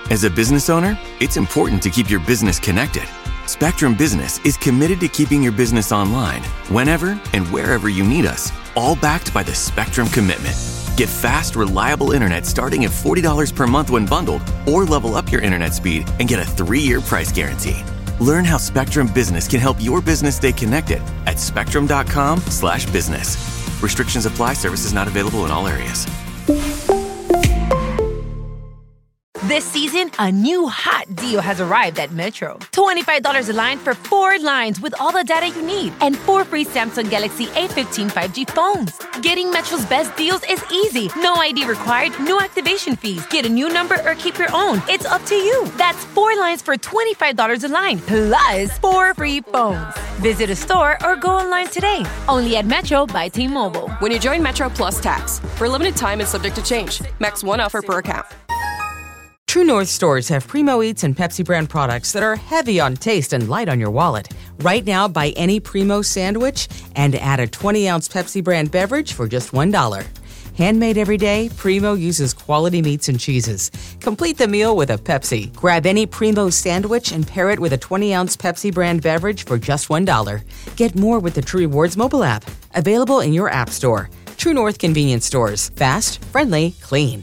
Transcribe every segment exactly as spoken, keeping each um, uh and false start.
As a business owner, it's important to keep your business connected. Spectrum Business is committed to keeping your business online whenever and wherever you need us, all backed by the Spectrum Commitment. Get fast, reliable internet starting at forty dollars per month when bundled, or level up your internet speed and get a three-year price guarantee. Learn how Spectrum Business can help your business stay connected at spectrum.com slash business. Restrictions apply. Services not available in all areas. This season, a new hot deal has arrived at Metro. twenty-five dollars a line for four lines with all the data you need and four free Samsung Galaxy A fifteen five G phones. Getting Metro's best deals is easy. No I D required, no activation fees. Get a new number or keep your own. It's up to you. That's four lines for twenty-five dollars a line, plus four free phones. Visit a store or go online today. Only at Metro by T-Mobile. When you join Metro Plus Tax, for a limited time and subject to change. Max one offer per account. True North stores have Primo Eats and Pepsi brand products that are heavy on taste and light on your wallet. Right now, buy any Primo sandwich and add a twenty-ounce Pepsi brand beverage for just one dollar. Handmade every day, Primo uses quality meats and cheeses. Complete the meal with a Pepsi. Grab any Primo sandwich and pair it with a twenty-ounce Pepsi brand beverage for just one dollar. Get more with the True Rewards mobile app. Available in your app store. True North convenience stores. Fast, friendly, clean.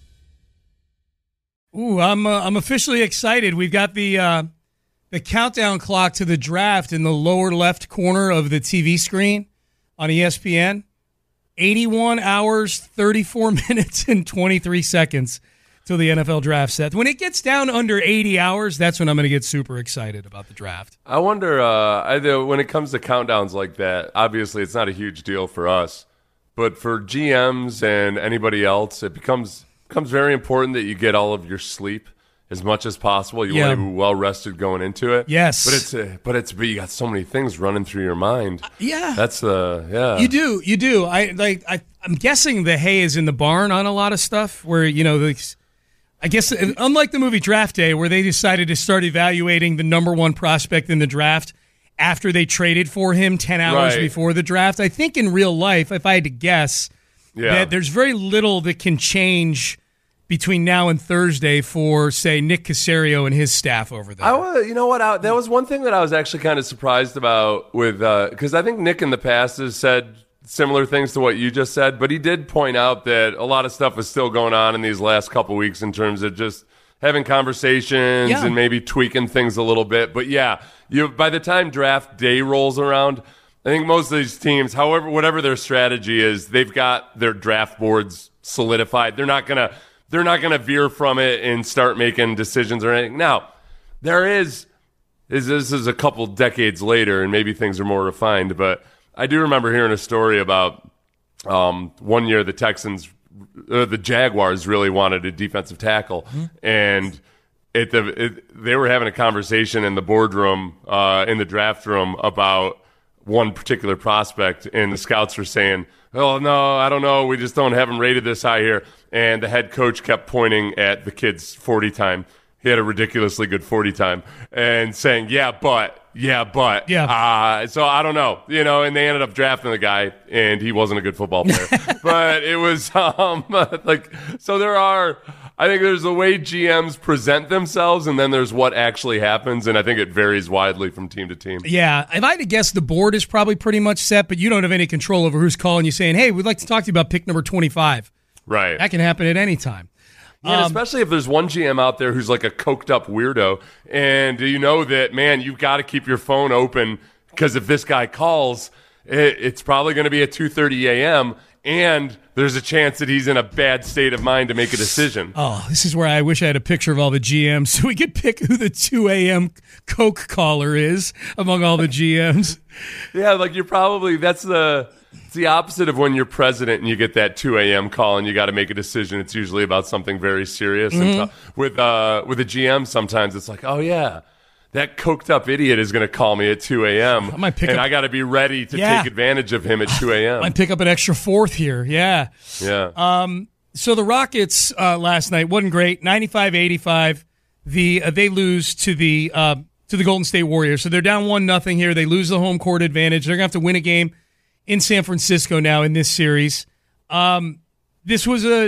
Ooh, I'm uh, I'm officially excited. We've got the uh, the countdown clock to the draft in the lower left corner of the T V screen on E S P N. eighty-one hours, thirty-four minutes, and twenty-three seconds till the N F L draft set. When it gets down under eighty hours, that's when I'm going to get super excited about the draft. I wonder, uh, either when it comes to countdowns like that, obviously it's not a huge deal for us, but for G Ms and anybody else, it becomes... becomes very important that you get all of your sleep as much as possible. You yeah. want to be well rested going into it. Yes, but it's uh, but it's but you got so many things running through your mind. Uh, yeah, that's uh yeah. You do, you do. I like. I, I'm guessing the hay is in the barn on a lot of stuff. Where you know, the, I guess unlike the movie Draft Day, where they decided to start evaluating the number one prospect in the draft after they traded for him ten hours right. before the draft. I think in real life, if I had to guess. Yeah. That there's very little that can change between now and Thursday for, say, Nick Caserio and his staff over there. I, you know what? I, that was one thing that I was actually kind of surprised about with because uh, I think Nick in the past has said similar things to what you just said, but he did point out that a lot of stuff is still going on in these last couple weeks in terms of just having conversations yeah. and maybe tweaking things a little bit. But yeah, you by the time draft day rolls around, I think most of these teams, however, whatever their strategy is, they've got their draft boards solidified. They're not gonna, they're not gonna veer from it and start making decisions or anything. Now, there is, is this is a couple decades later, and maybe things are more refined. But I do remember hearing a story about um, one year the Texans, uh, the Jaguars, really wanted a defensive tackle, mm-hmm. and it, the, it, they were having a conversation in the boardroom, uh, in the draft room about one particular prospect, and the scouts were saying, oh, no, I don't know, we just don't have him rated this high here. And the head coach kept pointing at the kid's forty time. He had a ridiculously good forty time, and saying, yeah, but, yeah, but. Yeah. Uh, so I don't know, you know, and they ended up drafting the guy, and he wasn't a good football player. But it was, um, like, so there are, I think there's the way G Ms present themselves, and then there's what actually happens, and I think it varies widely from team to team. Yeah, if I had to guess, the board is probably pretty much set, but you don't have any control over who's calling you saying, hey, we'd like to talk to you about pick number twenty-five. Right. That can happen at any time. Yeah, um, especially if there's one G M out there who's like a coked up weirdo, and you know that, man, you've got to keep your phone open, because if this guy calls, it, it's probably going to be at two thirty a.m., and there's a chance that he's in a bad state of mind to make a decision. Oh, this is where I wish I had a picture of all the G Ms so we could pick who the two a.m. Coke caller is among all the G Ms. Yeah, like you're probably, that's the... It's the opposite of when you're president and you get that two a.m. call and you got to make a decision. It's usually about something very serious. Mm-hmm. And t- with uh, with a G M, sometimes it's like, oh, yeah, that coked up idiot is going to call me at two a.m. I might pick and up- I got to be ready to yeah. take advantage of him at two a.m. I might pick up an extra fourth here. Yeah. Yeah. Um. So the Rockets uh, last night wasn't great. ninety-five eighty-five. The uh, they lose to the uh, to the Golden State Warriors. So they're down one nothing here. They lose the home court advantage. They're going to have to win a game in San Francisco now in this series. Um, this was a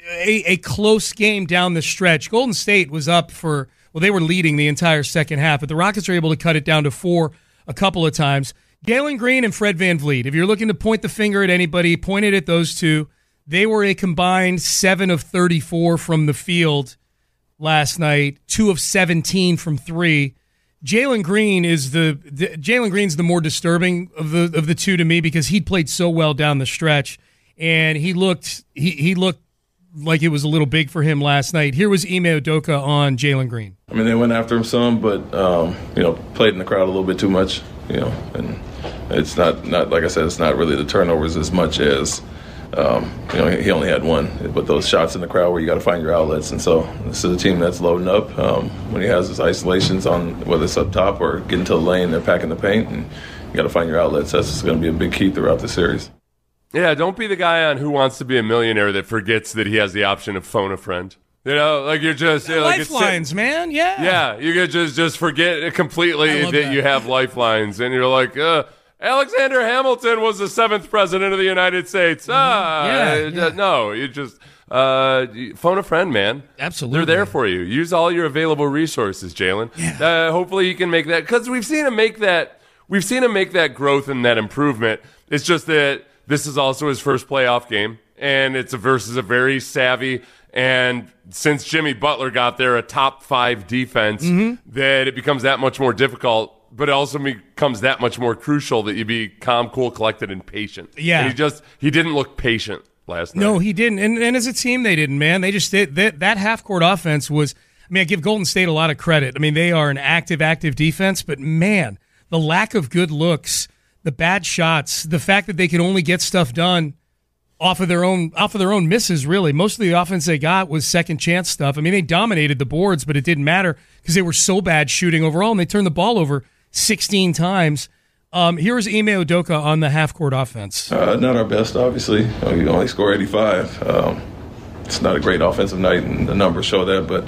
a, a close game down the stretch. Golden State was up for, well, they were leading the entire second half, but the Rockets were able to cut it down to four a couple of times. Jalen Green and Fred VanVleet, if you're looking to point the finger at anybody, point it at those two. They were a combined seven of thirty-four from the field last night, two of seventeen from three. Jalen Green is the, the Jalen Green's the more disturbing of the of the two to me because he played so well down the stretch, and he looked he he looked like it was a little big for him last night. Here was Ime Udoka on Jalen Green. I mean, they went after him some, but um, you know, played in the crowd a little bit too much. You know, and it's not not like I said, it's not really the turnovers as much as. Um, you know, he only had one, but those shots in the crowd where you got to find your outlets. And so this is a team that's loading up. Um, when he has his isolations on, whether it's up top or getting to the lane, they're packing the paint, and you got to find your outlets. That's going to be a big key throughout the series. Yeah, don't be the guy on Who Wants to Be a Millionaire that forgets that he has the option of phone a friend. You know, like you're just yeah, like lifelines, man. Yeah, yeah. You could just just forget completely that, that you have lifelines, and you're like, uh, Alexander Hamilton was the seventh president of the United States. Ah, yeah, uh, yeah. no, you just uh, phone a friend, man. Absolutely, they're there for you. Use all your available resources, Jalen. Yeah. Uh, hopefully, you can make that because we've seen him make that. We've seen him make that growth and that improvement. It's just that this is also his first playoff game, and it's a versus a very savvy. And since Jimmy Butler got there, a top five defense, mm-hmm. that it becomes that much more difficult. But it also becomes that much more crucial that you be calm, cool, collected, and patient. Yeah, and he just he didn't look patient last night. No, he didn't. And, and as a team, they didn't. Man, they just did that. That half court offense was. I mean, I give Golden State a lot of credit. I mean, they are an active, active defense. But man, the lack of good looks, the bad shots, the fact that they could only get stuff done off of their own off of their own misses. Really, most of the offense they got was second chance stuff. I mean, they dominated the boards, but it didn't matter because they were so bad shooting overall, and they turned the ball over sixteen times. Um, here's Ime Udoka on the half-court offense. Uh, not our best, obviously. You only score eighty-five. Um, it's not a great offensive night, and the numbers show that. But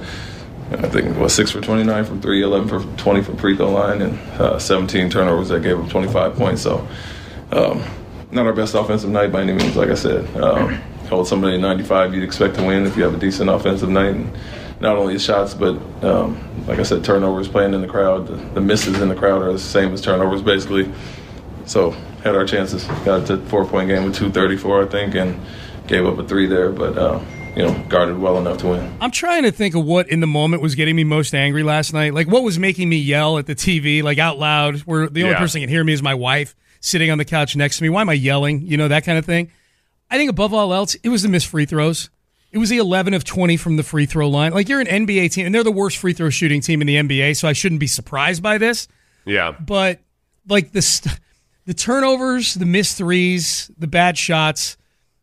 I think it was six for twenty-nine from three, eleven for twenty from free throw line, and uh, seventeen turnovers that gave up twenty-five points. So um, not our best offensive night by any means, like I said. Um, hold somebody at ninety-five, you'd expect to win if you have a decent offensive night. And, not only the shots, but um, like I said, turnovers playing in the crowd. The, the misses in the crowd are the same as turnovers, basically. So had our chances. Got to four-point game with two thirty-four, I think, and gave up a three there, but uh, you know, guarded well enough to win. I'm trying to think of what in the moment was getting me most angry last night. Like what was making me yell at the T V, like out loud, where the only yeah. person that can hear me is my wife sitting on the couch next to me. Why am I yelling? You know, that kind of thing. I think above all else, it was the missed free throws. It was the eleven of twenty from the free throw line. Like, you're an N B A team, and they're the worst free throw shooting team in the N B A, so I shouldn't be surprised by this. Yeah. But, like, the st- the turnovers, the missed threes, the bad shots,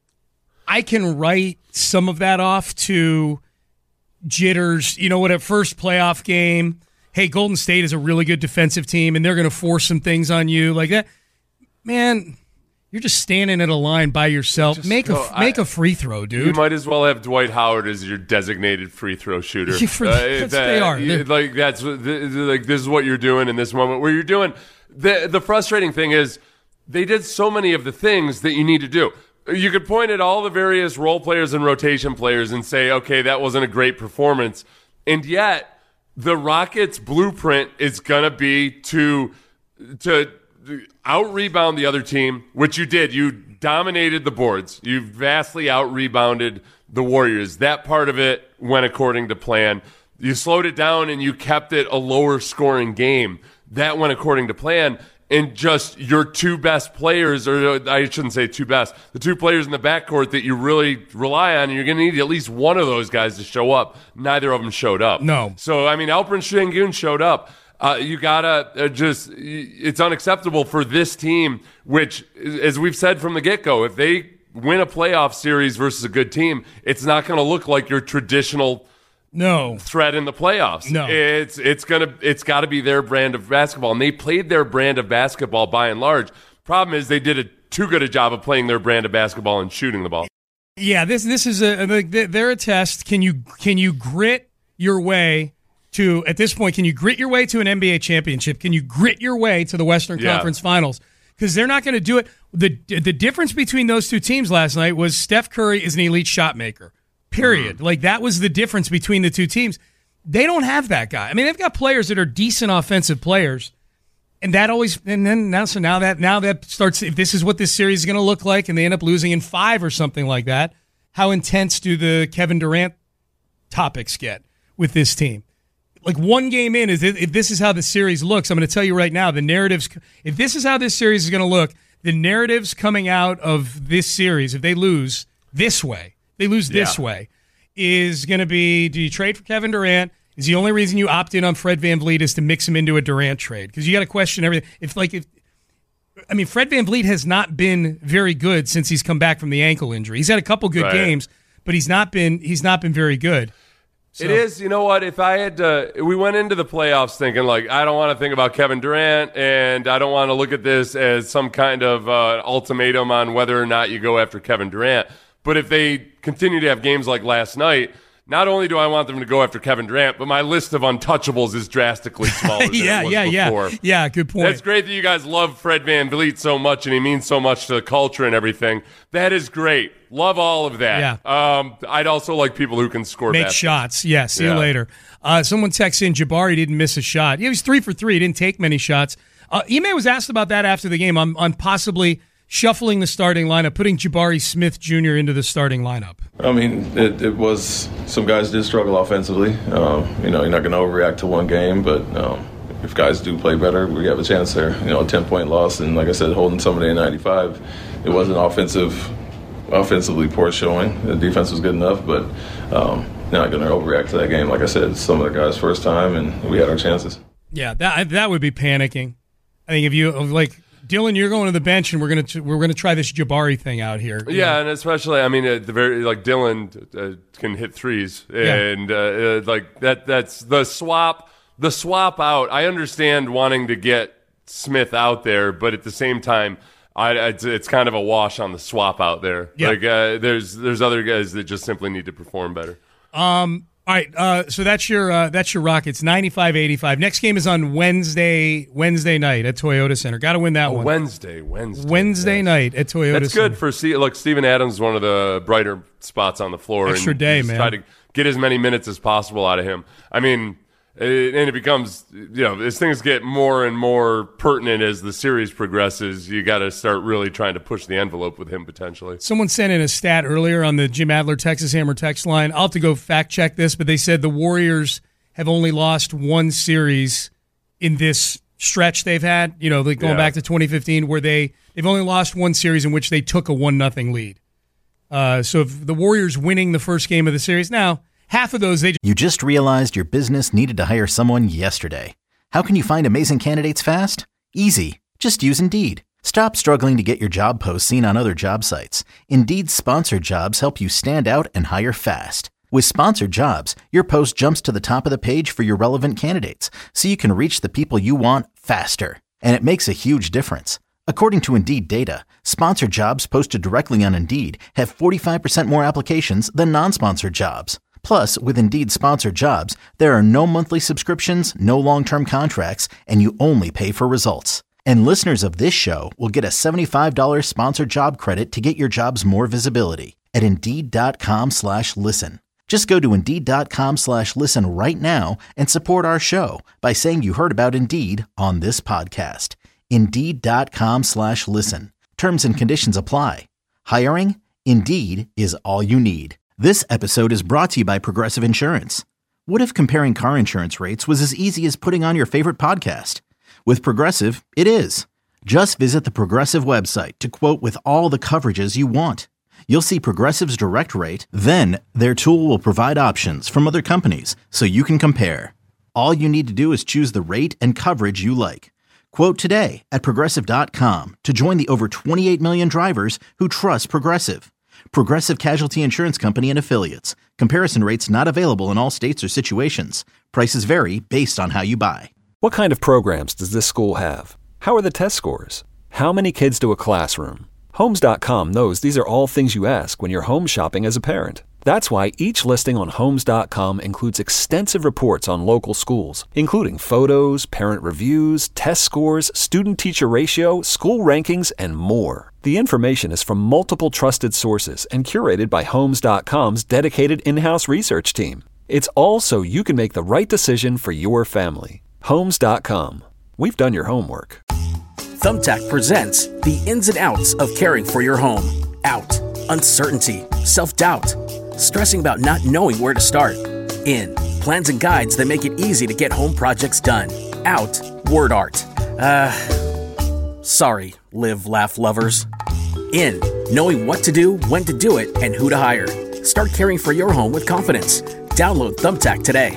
I can write some of that off to jitters. You know what, at first playoff game, hey, Golden State is a really good defensive team, and they're going to force some things on you. Like that. Man, you're just standing at a line by yourself. Just make go, a make I, a free throw, dude. You might as well have Dwight Howard as your designated free throw shooter. For, uh, that, they are. You, like that's like this is what you're doing in this moment where you're doing. The the frustrating thing is they did so many of the things that you need to do. You could point at all the various role players and rotation players and say, okay, that wasn't a great performance, and yet the Rockets' blueprint is gonna be to to. out-rebound the other team, which you did. You dominated the boards. You vastly out-rebounded the Warriors. That part of it went according to plan. You slowed it down and you kept it a lower-scoring game. That went according to plan. And just your two best players, or I shouldn't say two best, the two players in the backcourt that you really rely on, and you're going to need at least one of those guys to show up. Neither of them showed up. No. So, I mean, Alperen Sengun showed up. Uh, you gotta uh, just, it's unacceptable for this team, which, as we've said from the get-go, if they win a playoff series versus a good team, it's not going to look like your traditional no threat in the playoffs. No, it's it's gonna it's got to be their brand of basketball, and they played their brand of basketball by and large. Problem is, they did a too good a job of playing their brand of basketball and shooting the ball. Yeah, this this is a they're a test. Can you can you grit your way to, at this point, can you grit your way to an N B A championship? Can you grit your way to the Western yeah. Conference Finals? Because they're not going to do it. The the difference between those two teams last night was Steph Curry is an elite shot maker, period. Like, that was the difference between the two teams. They don't have that guy. I mean, they've got players that are decent offensive players, and that always and then now so now that now that starts. If this is what this series is going to look like, and they end up losing in five or something like that, how intense do the Kevin Durant topics get with this team? Like, one game in, is if this is how the series looks, I'm going to tell you right now, the narratives. If this is how this series is going to look, the narratives coming out of this series, if they lose this way, they lose this Yeah. way, is going to be: do you trade for Kevin Durant? Is the only reason you opt in on Fred VanVleet is to mix him into a Durant trade? Because you got to question everything. If like if I mean, Fred VanVleet has not been very good since he's come back from the ankle injury. He's had a couple good Right. games, but he's not been he's not been very good. So. It is, you know what, if I had to, we went into the playoffs thinking, like, I don't want to think about Kevin Durant, and I don't want to look at this as some kind of uh, ultimatum on whether or not you go after Kevin Durant. But if they continue to have games like last night, not only do I want them to go after Kevin Durant, but my list of untouchables is drastically smaller than yeah, it was yeah, before. yeah, yeah. Good point. That's great that you guys love Fred VanVleet so much, and he means so much to the culture and everything. That is great. Love all of that. Yeah. Um, I'd also like people who can score Make baskets. shots. Yeah, see Yeah. you later. Uh, someone texts in, Jabari didn't miss a shot. Yeah, he was three for three. He didn't take many shots. Uh, Ime was asked about that after the game on, on possibly shuffling the starting lineup, putting Jabari Smith Junior into the starting lineup. I mean, it, it was some guys did struggle offensively. Um, you know, you're not going to overreact to one game, but um, if guys do play better, we have a chance there. You know, a ten-point loss, and like I said, holding somebody in ninety-five, it was an offensive, offensively poor showing. The defense was good enough, but um, not going to overreact to that game. Like I said, it's some of the guys' first time, and we had our chances. Yeah, that that would be panicking. I think if you like. Dylan, you're going to the bench, and we're gonna we're gonna try this Jabari thing out here. Yeah, know? and especially, I mean, at the very like Dylan uh, can hit threes, and uh, uh, like that. That's the swap. The swap out. I understand wanting to get Smith out there, but at the same time, I, it's, it's kind of a wash on the swap out there. Yeah. Like uh, there's there's other guys that just simply need to perform better. Um. All right, uh, so that's your uh, that's your Rockets, ninety-five eighty-five. Next game is on Wednesday Wednesday night at Toyota Center. Got to win that Oh, one. Wednesday, Wednesday, Wednesday yes. night at Toyota That's Center. good for see. Look, Steven Adams is one of the brighter spots on the floor. Extra and day, just man. Try to get as many minutes as possible out of him. I mean, it, and it becomes, you know, as things get more and more pertinent as the series progresses, you got to start really trying to push the envelope with him potentially. Someone sent in a stat earlier on the Jim Adler Texas Hammer text line. I'll have to go fact check this, but they said the Warriors have only lost one series in this stretch they've had. You know, like going Yeah. back to twenty fifteen, where they they've only lost one series in which they took a one nothing lead. Uh, so if the Warriors winning the first game of the series now, half of those they. You just realized your business needed to hire someone yesterday. How can you find amazing candidates fast? Easy. Just use Indeed. Stop struggling to get your job posts seen on other job sites. Indeed's sponsored jobs help you stand out and hire fast. With sponsored jobs, your post jumps to the top of the page for your relevant candidates, so you can reach the people you want faster. And it makes a huge difference. According to Indeed data, sponsored jobs posted directly on Indeed have forty-five percent more applications than non-sponsored jobs. Plus, with Indeed sponsored jobs, there are no monthly subscriptions, no long-term contracts, and you only pay for results. And listeners of this show will get a seventy-five dollars sponsored job credit to get your jobs more visibility at Indeed.com slash listen. Just go to Indeed.com slash listen right now and support our show by saying you heard about Indeed on this podcast. Indeed.com slash listen. Terms and conditions apply. Hiring? Indeed is all you need. This episode is brought to you by Progressive Insurance. What if comparing car insurance rates was as easy as putting on your favorite podcast? With Progressive, it is. Just visit the Progressive website to quote with all the coverages you want. You'll see Progressive's direct rate, then their tool will provide options from other companies so you can compare. All you need to do is choose the rate and coverage you like. Quote today at Progressive dot com to join the over twenty-eight million drivers who trust Progressive. Progressive Casualty Insurance Company and Affiliates. Comparison rates not available in all states or situations. Prices vary based on how you buy. What kind of programs does this school have? How are the test scores? How many kids to a classroom? Homes dot com knows these are all things you ask when you're home shopping as a parent. That's why each listing on Homes dot com includes extensive reports on local schools, including photos, parent reviews, test scores, student-teacher ratio, school rankings, and more. The information is from multiple trusted sources and curated by Homes dot com's dedicated in-house research team. It's all so you can make the right decision for your family. Homes dot com. We've done your homework. Thumbtack presents the ins and outs of caring for your home. Out. Uncertainty. Self-doubt. Stressing about not knowing where to start. In. Plans and guides that make it easy to get home projects done. Out. Word art. Uh, sorry, live, laugh lovers. In. Knowing what to do, when to do it, and who to hire. Start caring for your home with confidence. Download Thumbtack today.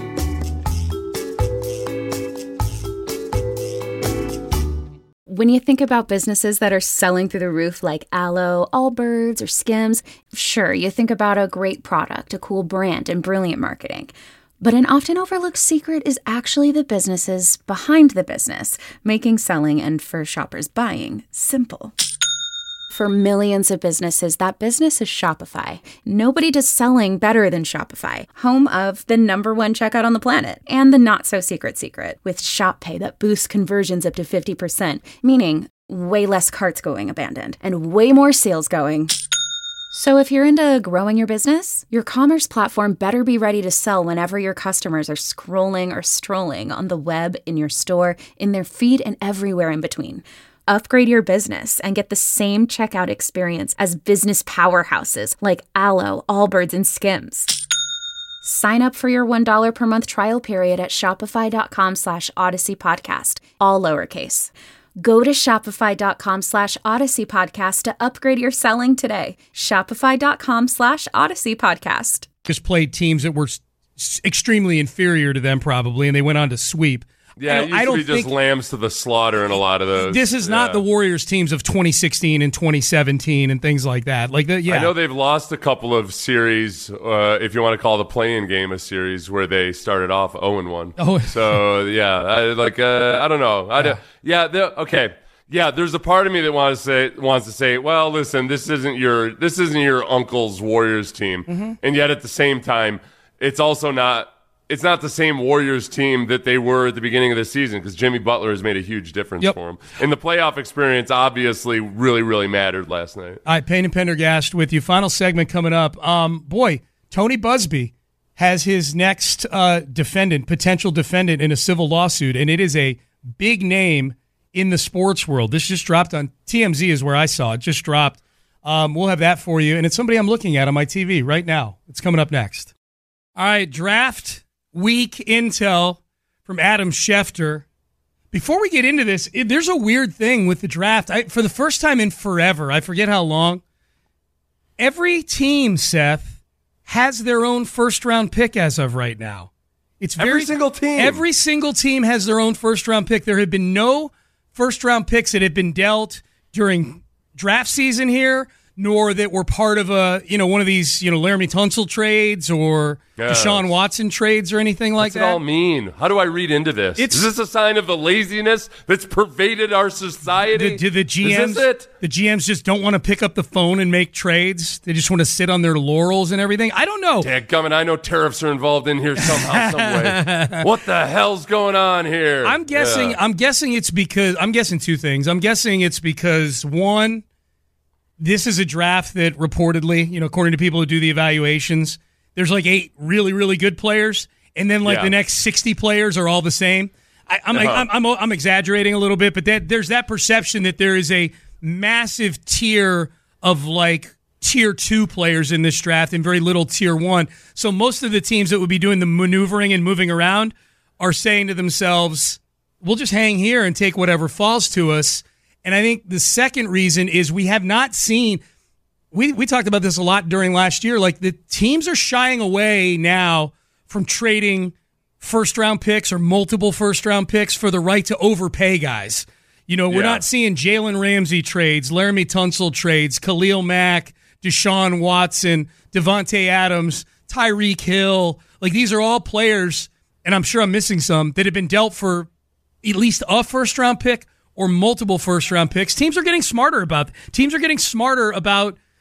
When you think about businesses that are selling through the roof like Aloe, Allbirds, or Skims, sure, you think about a great product, a cool brand, and brilliant marketing. But an often overlooked secret is actually the businesses behind the business, making selling and for shoppers buying simple. For millions of businesses, that business is Shopify. Nobody does selling better than Shopify, home of the number one checkout on the planet and the not-so-secret secret with Shop Pay that boosts conversions up to fifty percent, meaning way less carts going abandoned and way more sales going. So if you're into growing your business, your commerce platform better be ready to sell whenever your customers are scrolling or strolling on the web, in your store, in their feed, and everywhere in between. Upgrade your business and get the same checkout experience as business powerhouses like Aloe, Allbirds, and Skims. Sign up for your one dollar per month trial period at shopify.com slash Odyssey Podcast, all lowercase. Go to shopify.com slash Odyssey Podcast to upgrade your selling today. Shopify.com slash Odyssey Podcast. Just played teams that were s- extremely inferior to them probably, and they went on to sweep. Yeah, it used I don't to be just think, lambs to the slaughter in a lot of those. This is not yeah. the Warriors teams of twenty sixteen and twenty seventeen and things like that. Like the, yeah. I know they've lost a couple of series, uh, if you want to call the play-in game a series, where they started off oh and one. Oh. So, yeah, I, like, uh, I don't know. I don't, yeah, okay. Yeah, there's a part of me that wants to say, wants to say, well, listen, this isn't your this isn't your uncle's Warriors team. Mm-hmm. And yet at the same time, it's also not It's not the same Warriors team that they were at the beginning of the season because Jimmy Butler has made a huge difference yep. for him. And the playoff experience obviously really, really mattered last night. All right, Payne and Pendergast with you. Final segment coming up. Um, boy, Tony Busby has his next uh, defendant, potential defendant in a civil lawsuit, and it is a big name in the sports world. This just dropped on T M Z is where I saw it. Just dropped. Um, we'll have that for you. And it's somebody I'm looking at on my T V right now. It's coming up next. All right, draft week intel from Adam Schefter. Before we get into this, it, there's a weird thing with the draft. I, for the first time in forever, I forget how long, every team, Seth, has their own first-round pick as of right now. It's very, every single team. Every single team has their own first-round pick. There have been no first-round picks that have been dealt during draft season here, nor that were part of a, you know, one of these, you know, Laramie Tunsil trades or yes. Deshaun Watson trades or anything like What's that. What's it all mean? How do I read into this? It's, Is this a sign of the laziness that's pervaded our society? Do the, the G Ms, Is this it? The G Ms just don't want to pick up the phone and make trades? They just want to sit on their laurels and everything? I don't know. Dadgummit, I know tariffs are involved in here somehow, some way. What the hell's going on here? I'm guessing. Yeah. I'm guessing it's because I'm guessing two things. I'm guessing it's because one, this is a draft that reportedly, you know, according to people who do the evaluations, there's like eight really, really good players, and then like yeah. the next sixty players are all the same. I, I'm, uh-huh. I'm, I'm I'm exaggerating a little bit, but that there's that perception that there is a massive tier of like tier two players in this draft and very little tier one. So most of the teams that would be doing the maneuvering and moving around are saying to themselves, we'll just hang here and take whatever falls to us. And I think the second reason is we have not seen, we, we talked about this a lot during last year, like the teams are shying away now from trading first-round picks or multiple first-round picks for the right to overpay guys. You know, we're yeah. not seeing Jalen Ramsey trades, Laramie Tunsil trades, Khalil Mack, Deshaun Watson, Devontae Adams, Tyreek Hill. Like these are all players, and I'm sure I'm missing some, that have been dealt for at least a first-round pick or multiple first-round picks. Teams are getting smarter about teams are getting smarter about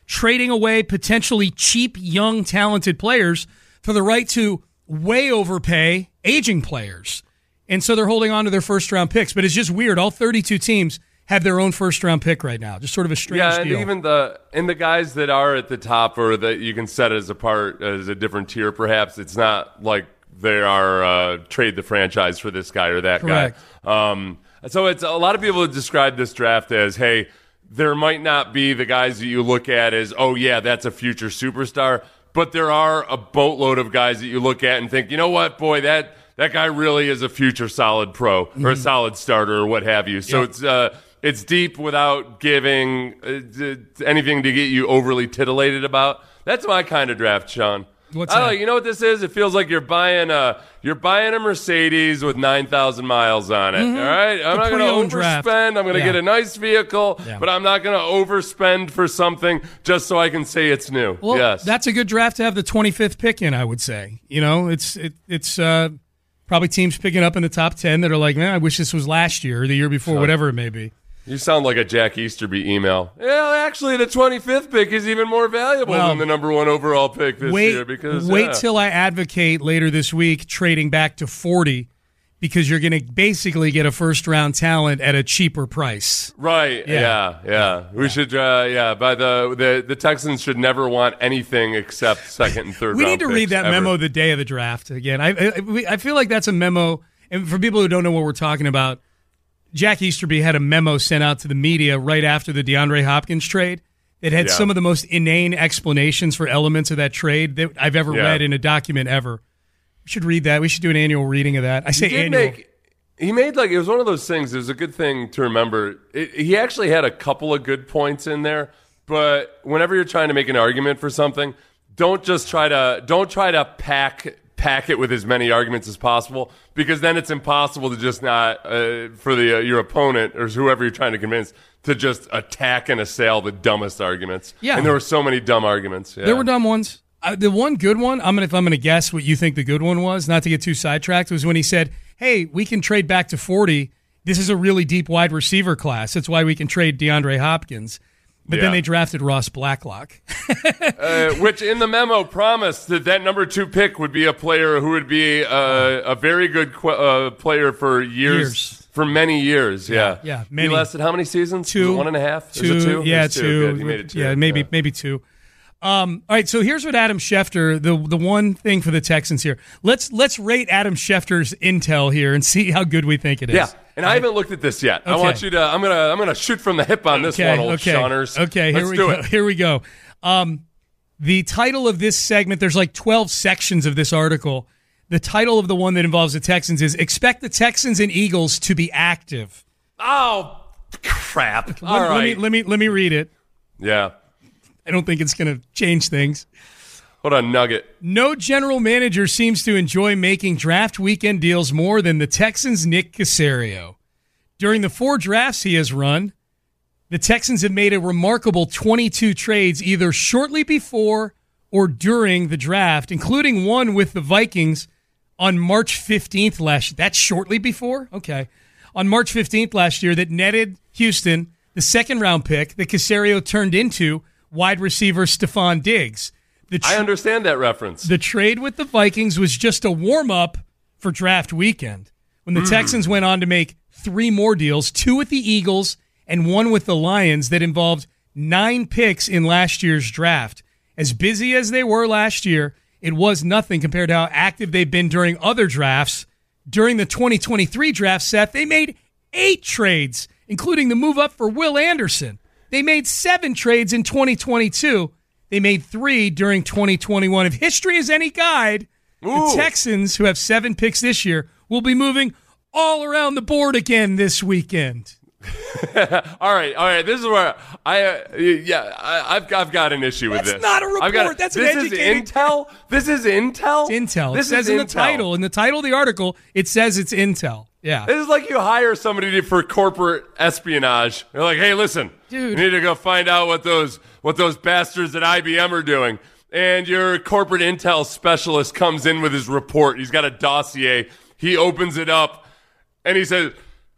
trading away potentially cheap, young, talented players for the right to way overpay aging players. And so they're holding on to their first-round picks. But it's just weird. All thirty-two teams have their own first-round pick right now. Just sort of a strange yeah, and deal. even the and the guys that are at the top, or that you can set as apart as a different tier, perhaps it's not like they are uh, trade the franchise for this guy or that Correct. guy. Um, so it's a lot of people describe this draft as, hey, there might not be the guys that you look at as, oh yeah, that's a future superstar, but there are a boatload of guys that you look at and think, you know what, boy, that that guy really is a future solid pro or mm-hmm. a solid starter or what have you. So yeah. it's uh, it's deep without giving uh, anything to get you overly titillated about. That's my kind of draft, Sean. What's I don't that? know, you know what this is? It feels like you're buying a you're buying a Mercedes with nine thousand miles on it. Mm-hmm. All right, I'm not going to overspend. Draft. I'm going to yeah. get a nice vehicle, yeah. but I'm not going to overspend for something just so I can say it's new. Well, yes, that's a good draft to have the twenty-fifth pick in, I would say. You know, it's it, it's uh, probably teams picking up in the top ten that are like, man, I wish this was last year or the year before, so, whatever it may be. You sound like a Jack Easterby email. Yeah, actually, the twenty-fifth pick is even more valuable well, than the number one overall pick this wait, year. Because wait yeah. till I advocate later this week trading back to forty, because you're going to basically get a first round talent at a cheaper price. Right? Yeah, yeah. yeah. We yeah. should. Uh, yeah, by the, the the Texans should never want anything except second and third. We round need to picks, read that ever. memo the day of the draft again. I, I I feel like that's a memo, and for people who don't know what we're talking about, Jack Easterby had a memo sent out to the media right after the DeAndre Hopkins trade that had yeah. some of the most inane explanations for elements of that trade that I've ever yeah. read in a document ever. We should read that. We should do an annual reading of that. I say he did annual. Make, he made like, it was one of those things, it was a good thing to remember. It, he actually had a couple of good points in there, but whenever you're trying to make an argument for something, don't just try to, don't try to pack pack it with as many arguments as possible, because then it's impossible to just not uh, for the uh, your opponent or whoever you're trying to convince to just attack and assail the dumbest arguments. Yeah, and there were so many dumb arguments. Yeah. There were dumb ones. Uh, the one good one, I'm gonna if I'm gonna guess what you think the good one was, not to get too sidetracked, was when he said, "Hey, we can trade back to forty. This is a really deep wide receiver class. That's why we can trade DeAndre Hopkins." But yeah. then they drafted Ross Blacklock. uh, which in the memo promised that that number two pick would be a player who would be uh, a very good qu- uh, player for years, years, for many years. Yeah, yeah. yeah many. He lasted how many seasons? Two, Was it one and a half. Two, Is it two? Yeah, it two. two. Good. He made it two. Yeah, maybe yeah. maybe two. Um, all right, so here's what Adam Schefter, the the one thing for the Texans here. Let's let's rate Adam Schefter's intel here and see how good we think it is. Yeah. And I haven't looked at this yet. Okay. I want you to. I'm gonna. I'm gonna shoot from the hip on this okay, one, old okay. Shawners. Okay, here Let's we do go. it. Here we go. Um, the title of this segment. There's like twelve sections of this article. The title of the one that involves the Texans is "Expect the Texans and Eagles to be active." Oh crap! Let, All let right. me let me let me read it. Yeah. I don't think it's going to change things. Hold on, Nugget. No general manager seems to enjoy making draft weekend deals more than the Texans' Nick Caserio. During the four drafts he has run, the Texans have made a remarkable twenty-two trades either shortly before or during the draft, including one with the Vikings on March fifteenth last year. That's shortly before? Okay. On March fifteenth last year that netted Houston the second round pick that Caserio turned into wide receiver Stephon Diggs. The tr- I understand that reference. The trade with the Vikings was just a warm-up for draft weekend when the mm. Texans went on to make three more deals, two with the Eagles and one with the Lions that involved nine picks in last year's draft. As busy as they were last year, it was nothing compared to how active they've been during other drafts. During the twenty twenty-three draft, Seth, they made eight trades, including the move up for Will Anderson. They made seven trades in twenty twenty-two. They made three during twenty twenty-one. If history is any guide, Ooh. the Texans, who have seven picks this year, will be moving all around the board again this weekend. all right, all right. This is where I, uh, yeah, I, I've, I've got an issue with That's this. That's not a report. Got, That's this an educated. Is intel. This is intel. It's intel. This it says is in intel. the title, in the title of the article, it says it's intel. Yeah. This is like you hire somebody to, for corporate espionage. They're like, hey, listen, dude, you need to go find out what those what those bastards at I B M are doing. And your corporate intel specialist comes in with his report. He's got a dossier. He opens it up, and he says,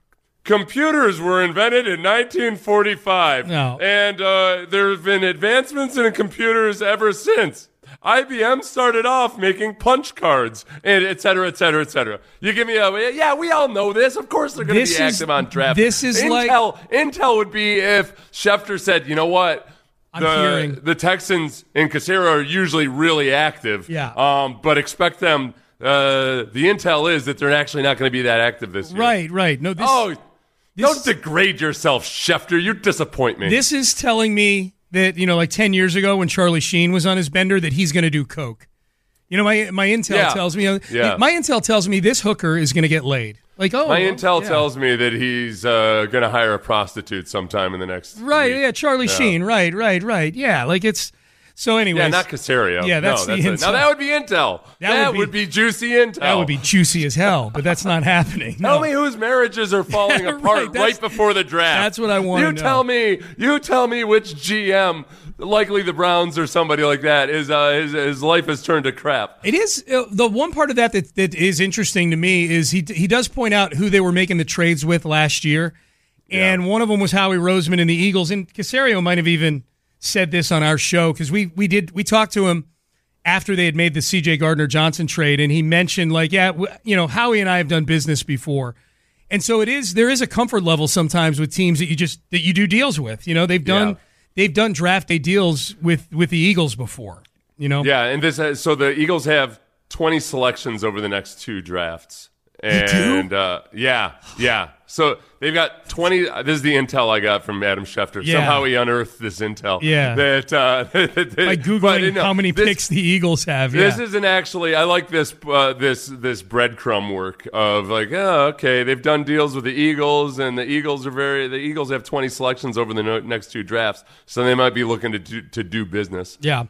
computers were invented in nineteen forty-five, No. and uh, there have been advancements in computers ever since. I B M started off making punch cards, and et cetera, et cetera, et cetera. You give me a, yeah, we all know this. Of course they're going to be active on draft. This is Intel, like... Intel would be if Schefter said, you know what? I'm the, hearing... the Texans in Caserio are usually really active, yeah. um, but expect them, uh, the intel is that they're actually not going to be that active this year. Right, right. No, this, oh, this don't is, degrade yourself, Schefter. You disappoint me. This is telling me that, you know, like ten years ago when Charlie Sheen was on his bender, that he's going to do coke. You know, my my intel yeah. tells me, uh, yeah. my intel tells me this hooker is going to get laid. Like, oh, my well, intel yeah. tells me that he's uh, going to hire a prostitute sometime in the next right. week. Yeah, Charlie yeah. Sheen. Right, right, right. Yeah, like it's so. Anyways, yeah, not Caserio. Yeah, that's no, the that's intel. A, now that would be intel. That, that would, be, would be juicy intel. That would be juicy as hell. But that's not happening. No. Tell me whose marriages are falling right, apart right before the draft. That's what I want. You to tell know. me. You tell me which G M. Likely the Browns or somebody like that. Is uh, his, his life has turned to crap. It is uh, the one part of that, that that is interesting to me is he he does point out who they were making the trades with last year, yeah. and one of them was Howie Roseman and the Eagles. And Caserio might have even said this on our show because we we did we talked to him after they had made the C J Gardner Johnson trade, and he mentioned like yeah you know Howie and I have done business before. And so it is there is a comfort level sometimes with teams that you just that you do deals with. You know they've done. Yeah. They've done draft day deals with, with the Eagles before, you know. Yeah, and this has, so the Eagles have twenty selections over the next two drafts, and they do? Uh, yeah, yeah. So they've got twenty. This is the intel I got from Adam Schefter. Yeah. Somehow he unearthed this intel. Yeah, that uh, by googling but, you know, how many this, picks the Eagles have. Yeah. This isn't actually. I like this uh, this this breadcrumb work of like, oh, okay, they've done deals with the Eagles, and the Eagles are very. The Eagles have twenty selections over the no, next two drafts, so they might be looking to do, to do business. Yeah,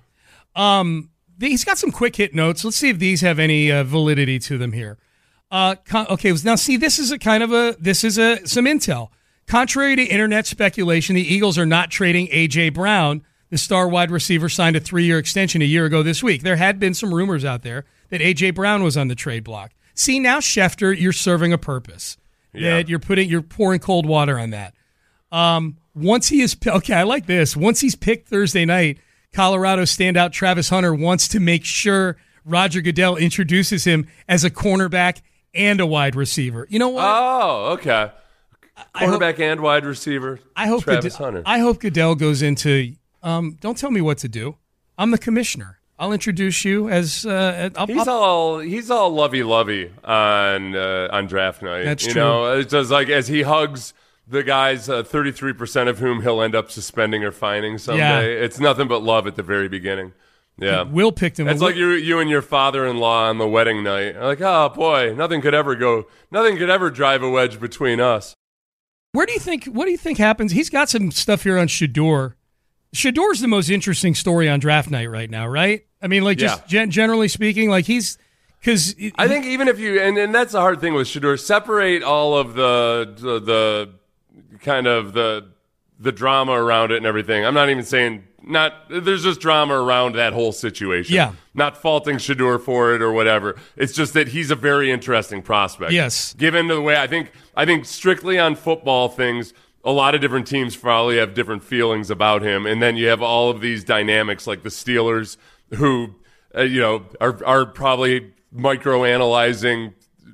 um, he's got some quick hit notes. Let's see if these have any uh, validity to them here. Uh, con- okay, now see, this is a kind of a this is a some intel. Contrary to internet speculation, the Eagles are not trading A J Brown. The star wide receiver signed a three-year extension a year ago this week. There had been some rumors out there that A J Brown was on the trade block. See, now Schefter, you're serving a purpose. Yeah. That you're putting, you're pouring cold water on that. Um, once he is okay, I like this. Once he's picked Thursday night, Colorado standout Travis Hunter wants to make sure Roger Goodell introduces him as a cornerback and a wide receiver. You know what? Oh, okay. Cornerback hope, and wide receiver. I hope Travis Goodell, Hunter. I hope Goodell goes into. Um, don't tell me what to do. I'm the commissioner. I'll introduce you as. Uh, I'll, he's I'll, all he's all lovey lovey on uh, on draft night. That's you true. know, it's just like as he hugs the guys, thirty-three uh, percent of whom he'll end up suspending or fining someday. Yeah. It's nothing but love at the very beginning. Yeah, Will picked him. It's like you, you and your father-in-law on the wedding night. Like, oh boy, nothing could ever go, nothing could ever drive a wedge between us. Where do you think? What do you think happens? He's got some stuff here on Shedeur. Shedor's the most interesting story on draft night right now, right? I mean, like just Yeah. gen- generally speaking, like he's because I think even if you and, and that's the hard thing with Shedeur, separate all of the, the the kind of the the drama around it and everything. I'm not even saying. Not there's just drama around that whole situation. Yeah. Not faulting Shedeur for it or whatever. It's just that he's a very interesting prospect. Yes. Given the way I think I think strictly on football things, a lot of different teams probably have different feelings about him. And then you have all of these dynamics like the Steelers who uh, you know are are probably microanalyzing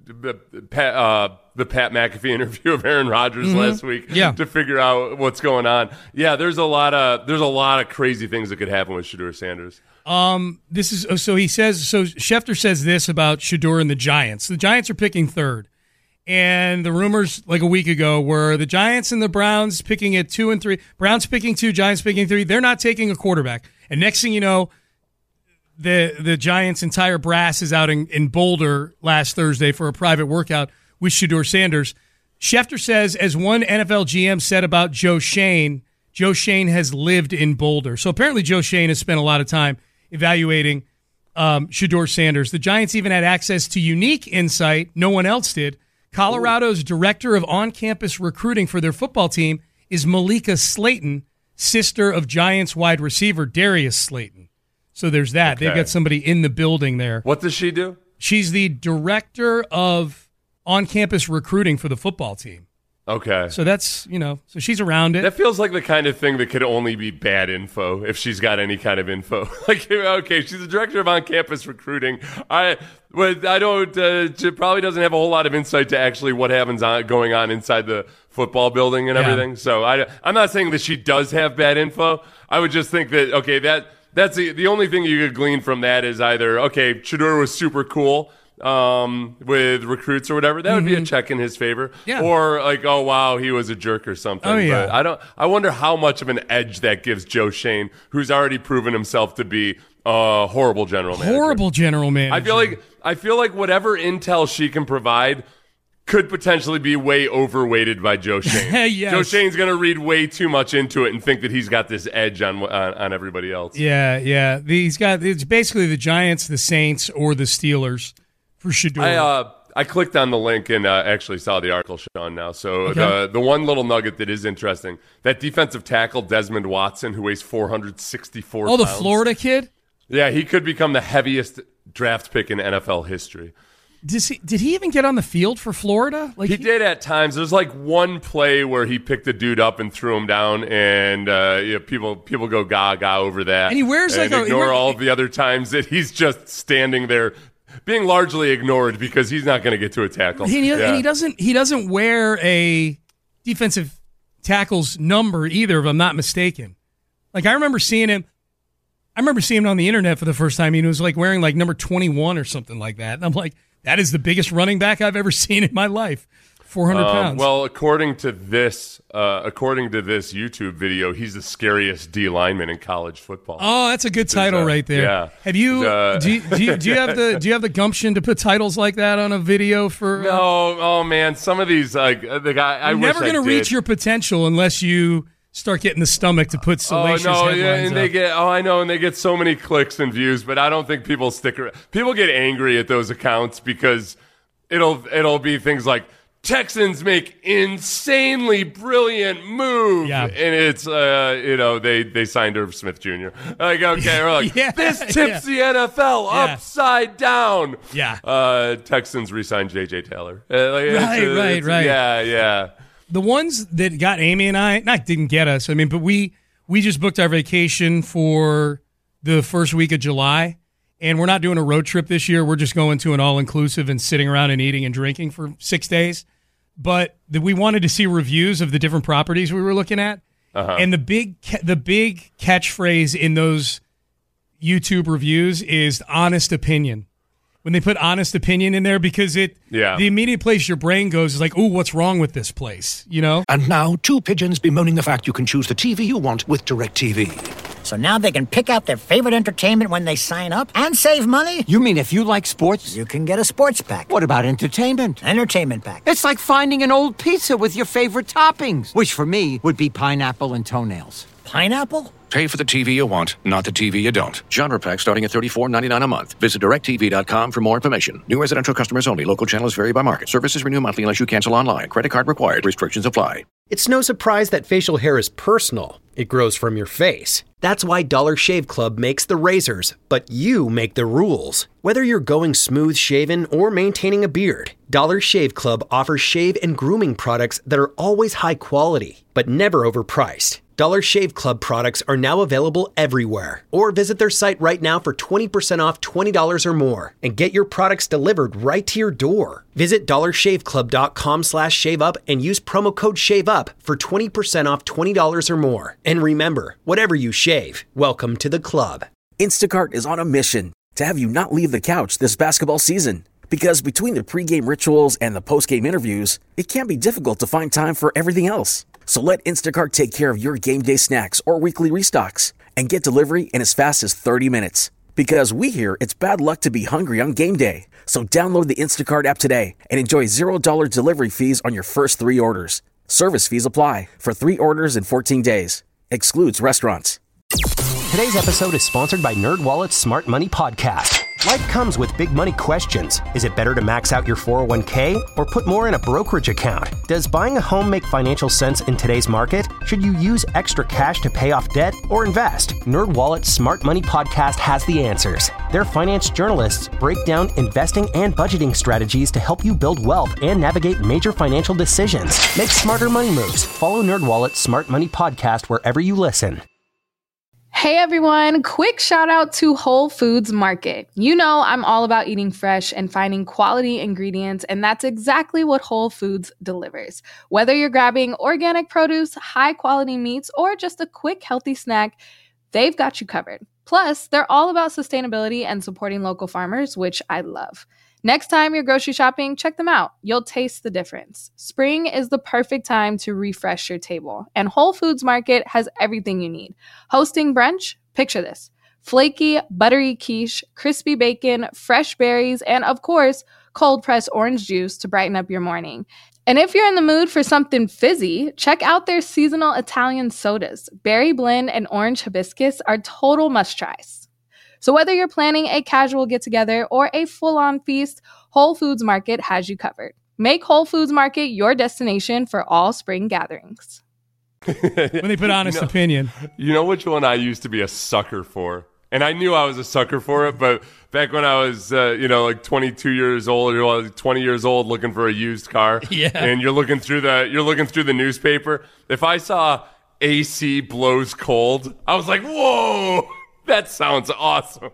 uh, the Pat McAfee interview of Aaron Rodgers mm-hmm. last week yeah. to figure out what's going on. Yeah, there's a lot of there's a lot of crazy things that could happen with Shedeur Sanders. Um, this is so he says so. Schefter says this about Shedeur and the Giants. The Giants are picking third, and the rumors like a week ago were the Giants and the Browns picking at two and three. Browns picking two, Giants picking three. They're not taking a quarterback, and next thing you know, the the Giants' entire brass is out in, in Boulder last Thursday for a private workout with Shedeur Sanders. Schefter says, as one N F L G M said about Joe Schoen, Joe Schoen has lived in Boulder. So apparently Joe Schoen has spent a lot of time evaluating um, Shedeur Sanders. The Giants even had access to unique insight no one else did. Colorado's Ooh. director of on-campus recruiting for their football team is Malika Slayton, sister of Giants wide receiver Darius Slayton. So there's that. Okay. They've got somebody in the building there. What does she do? She's the director of on-campus recruiting for the football team. Okay. So that's, you know, so she's around it. That feels like the kind of thing that could only be bad info if she's got any kind of info. Like, okay, she's the director of on-campus recruiting. I, but I don't, uh, she probably doesn't have a whole lot of insight to actually what happens on, going on inside the football building and everything. Yeah. So I, I'm not saying that she does have bad info. I would just think that, okay, that that's the, the only thing you could glean from that is either, okay, Shedeur was super cool um with recruits or whatever, that would mm-hmm. be a check in his favor. Yeah. Or like, oh wow, he was a jerk or something. Oh, yeah. But I don't I wonder how much of an edge that gives Joe Schoen, who's already proven himself to be a horrible general manager. Horrible general manager. I feel like I feel like whatever intel she can provide could potentially be way overweighted by Joe Schoen. Yes. Joe Schoen's going to read way too much into it and think that he's got this edge on on, on everybody else. Yeah, yeah. He's got it's basically the Giants, the Saints, or the Steelers. For Shedeur. I uh, I clicked on the link and uh, actually saw the article, Sean, now. So okay. the the one little nugget that is interesting, that defensive tackle, Desmond Watson, who weighs four hundred sixty-four oh, pounds. the Florida kid? Yeah, he could become the heaviest draft pick in N F L history. Did he, did he even get on the field for Florida? Like he, he did at times. There's like one play where he picked a dude up and threw him down, and uh, you know, people people go gaga over that. And he wears and like ignore a, wears, all of the other times that he's just standing there, being largely ignored because he's not going to get to a tackle. He, yeah. And he doesn't he doesn't wear a defensive tackle's number either, if I'm not mistaken. Like I remember seeing him. I remember seeing him on the internet for the first time. He was like wearing like number twenty-one or something like that. And I'm like, that is the biggest running back I've ever seen in my life. four hundred pounds. Um, well, according to this, uh, according to this YouTube video, he's the scariest D lineman in college football. Oh, that's a good title uh, right there. Yeah. Have you, uh, do you, do you do you have the do you have the gumption to put titles like that on a video for? Uh, no, oh man, some of these like the guy. I You're wish never going to reach your potential unless you start getting the stomach to put salacious oh, no, headlines yeah, and up. they get oh I know and they get so many clicks and views, but I don't think people stick around. People get angry at those accounts because it'll it'll be things like Texans make insanely brilliant move, yeah. and it's uh you know they they signed Irv Smith Junior Like okay, we're like yeah, this tips yeah. the N F L yeah. upside down. Yeah, uh, Texans re-signed J J Taylor. Uh, like, right, it's, right, it's, right. Yeah, yeah. The ones that got Amy and I, not didn't get us, I mean, but we we just booked our vacation for the first week of July, and we're not doing a road trip this year. We're just going to an all-inclusive and sitting around and eating and drinking for six days. But the, we wanted to see reviews of the different properties we were looking at, uh-huh. and the big the big catchphrase in those YouTube reviews is honest opinion. When they put honest opinion in there, because it, yeah. the immediate place your brain goes is like, ooh, what's wrong with this place? You know? And now, two pigeons bemoaning the fact you can choose the T V you want with DirecTV. So now they can pick out their favorite entertainment when they sign up and save money? You mean if you like sports? You can get a sports pack. What about entertainment? Entertainment pack. It's like finding an old pizza with your favorite toppings, which for me would be pineapple and toenails. Pineapple? Pay for the T V you want, not the T V you don't. Genre pack starting at thirty-four ninety-nine a month. Visit direct T V dot com for more information. New residential customers only. Local channels vary by market. Services renew monthly unless you cancel online. Credit card required. Restrictions apply. It's no surprise that facial hair is personal. It grows from your face. That's why Dollar Shave Club makes the razors, but you make the rules. Whether you're going smooth shaven or maintaining a beard, Dollar Shave Club offers shave and grooming products that are always high quality, but never overpriced. Dollar Shave Club products are now available everywhere. Or visit their site right now for twenty percent off twenty dollars or more and get your products delivered right to your door. Visit dollar shave club dot com slash shave up and use promo code SHAVEUP for twenty percent off twenty dollars or more. And remember, whatever you shave, welcome to the club. Instacart is on a mission to have you not leave the couch this basketball season. Because between the pregame rituals and the postgame interviews, it can be difficult to find time for everything else. So let Instacart take care of your game day snacks or weekly restocks and get delivery in as fast as thirty minutes. Because we hear it's bad luck to be hungry on game day. So download the Instacart app today and enjoy zero dollars delivery fees on your first three orders. Service fees apply for three orders in fourteen days. Excludes restaurants. Today's episode is sponsored by NerdWallet's Smart Money Podcast. Life comes with big money questions. Is it better to max out your four oh one k or put more in a brokerage account? Does buying a home make financial sense in today's market? Should you use extra cash to pay off debt or invest? NerdWallet's Smart Money Podcast has the answers. Their finance journalists break down investing and budgeting strategies to help you build wealth and navigate major financial decisions. Make smarter money moves. Follow NerdWallet's Smart Money Podcast wherever you listen. Hey everyone, quick shout out to Whole Foods Market. You know I'm all about eating fresh and finding quality ingredients, and that's exactly what Whole Foods delivers. Whether you're grabbing organic produce, high quality meats, or just a quick healthy snack, they've got you covered. Plus, they're all about sustainability and supporting local farmers, which I love. Next time you're grocery shopping, check them out. You'll taste the difference. Spring is the perfect time to refresh your table, and Whole Foods Market has everything you need. Hosting brunch? Picture this. Flaky, buttery quiche, crispy bacon, fresh berries, and of course, cold-pressed orange juice to brighten up your morning. And if you're in the mood for something fizzy, check out their seasonal Italian sodas. Berry blend and orange hibiscus are total must-tries. So whether you're planning a casual get-together or a full-on feast, Whole Foods Market has you covered. Make Whole Foods Market your destination for all spring gatherings. When they put honest you know, opinion. You know which one I used to be a sucker for? And I knew I was a sucker for it, but back when I was, uh, you know, like twenty-two years old or like twenty years old looking for a used car, yeah. and you're looking through the you're looking through the newspaper, if I saw A C blows cold, I was like, whoa! That sounds awesome.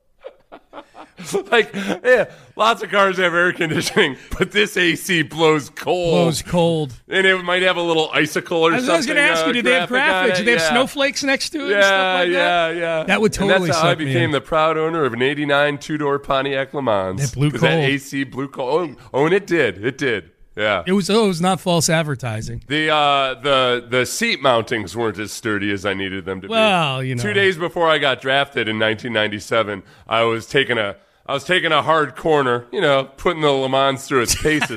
Like, yeah, lots of cars have air conditioning, but this A C blows cold. Blows cold. And it might have a little icicle or I was, something. I was going to ask uh, you, did they have graphics? Did they have yeah. snowflakes next to it yeah, and stuff like yeah, that? Yeah, That would totally And that's how I suck me became in. the proud owner of an eighty-nine two-door Pontiac Le Mans. That blew 'Cause cold. That A C blew cold. Oh, oh, and it did. It did. Yeah. It was, oh, it was not false advertising. The uh, the the seat mountings weren't as sturdy as I needed them to well, be. you know. Two days before I got drafted in nineteen ninety-seven, I was taking a I was taking a hard corner, you know, putting the Le Mans through its paces,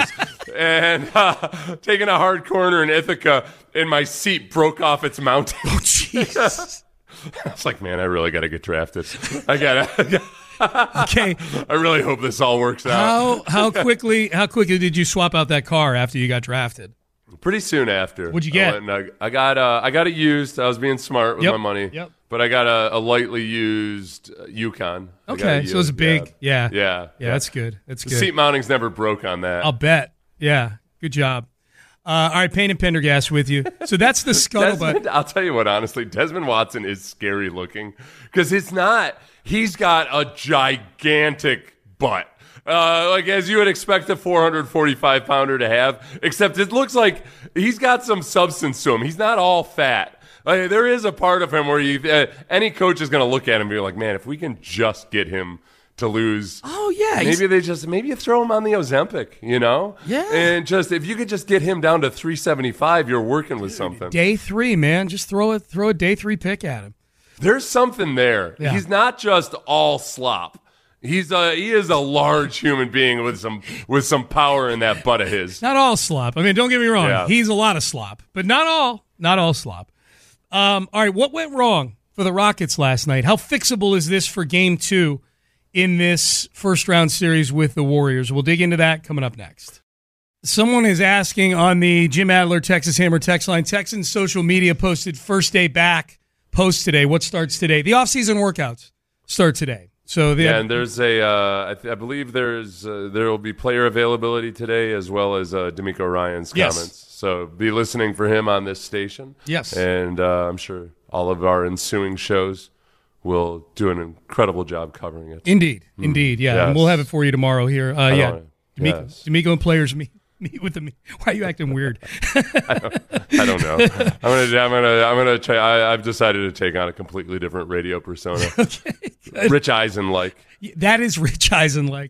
and uh, taking a hard corner in Ithaca, and my seat broke off its mounting. Oh, Jesus. I was like, man, I really got to get drafted. I got Okay. I really hope this all works out. How how quickly how quickly did you swap out that car after you got drafted? Pretty soon after. What'd you get? I, went and I, I got uh, I got it used. I was being smart with Yep. my money. Yep. But I got a, a lightly used uh, Yukon. I got Okay, so it was a big, yeah. Yeah. Yeah. Yeah, that's good. That's The good. seat mounting's never broke on that. I'll bet. Yeah, good job. Uh, all right, Payne and Pendergast with you. So that's the scuttlebutt. Desmond, I'll tell you what, honestly, Desmond Watson is scary looking because it's not. He's got a gigantic butt. Uh, like as you would expect a four hundred forty-five pounder to have, except it looks like he's got some substance to him. He's not all fat. Like, there is a part of him where you, uh, any coach is going to look at him and be like, man, if we can just get him to lose. Oh, yeah. Maybe they just, maybe you throw him on the Ozempic, you know? Yeah. And just, if you could just get him down to three seventy-five, you're working with something. Day three, man. Just throw a, throw a day three pick at him. There's something there. Yeah. He's not just all slop. He's a, he is a large human being with some with some power in that butt of his. Not all slop. I mean, don't get me wrong. Yeah. He's a lot of slop, but not all. Not all slop. Um, all right, what went wrong for the Rockets last night? How fixable is this for game two in this first-round series with the Warriors? We'll dig into that coming up next. Someone is asking on the Jim Adler Texas Hammer text line. Texans social media posted first day back post today. What starts today? The off-season workouts start today. So the, yeah, and there's a, uh, I, th- I believe there's uh, there will be player availability today as well as uh, D'Amico Ryan's Yes. comments. So be listening for him on this station. Yes. And uh, I'm sure all of our ensuing shows will do an incredible job covering it. Indeed, Mm. indeed, yeah. Yes. And we'll have it for you tomorrow here. Uh, I yeah, don't- D'Amico, yes. D'Amico and players meet, meet with them. Why are you acting weird? I, don't, I don't know. I'm gonna, I'm gonna, I'm gonna try. I, I've decided to take on a completely different radio persona. Okay. Rich Eisen like. That is Rich Eisen like.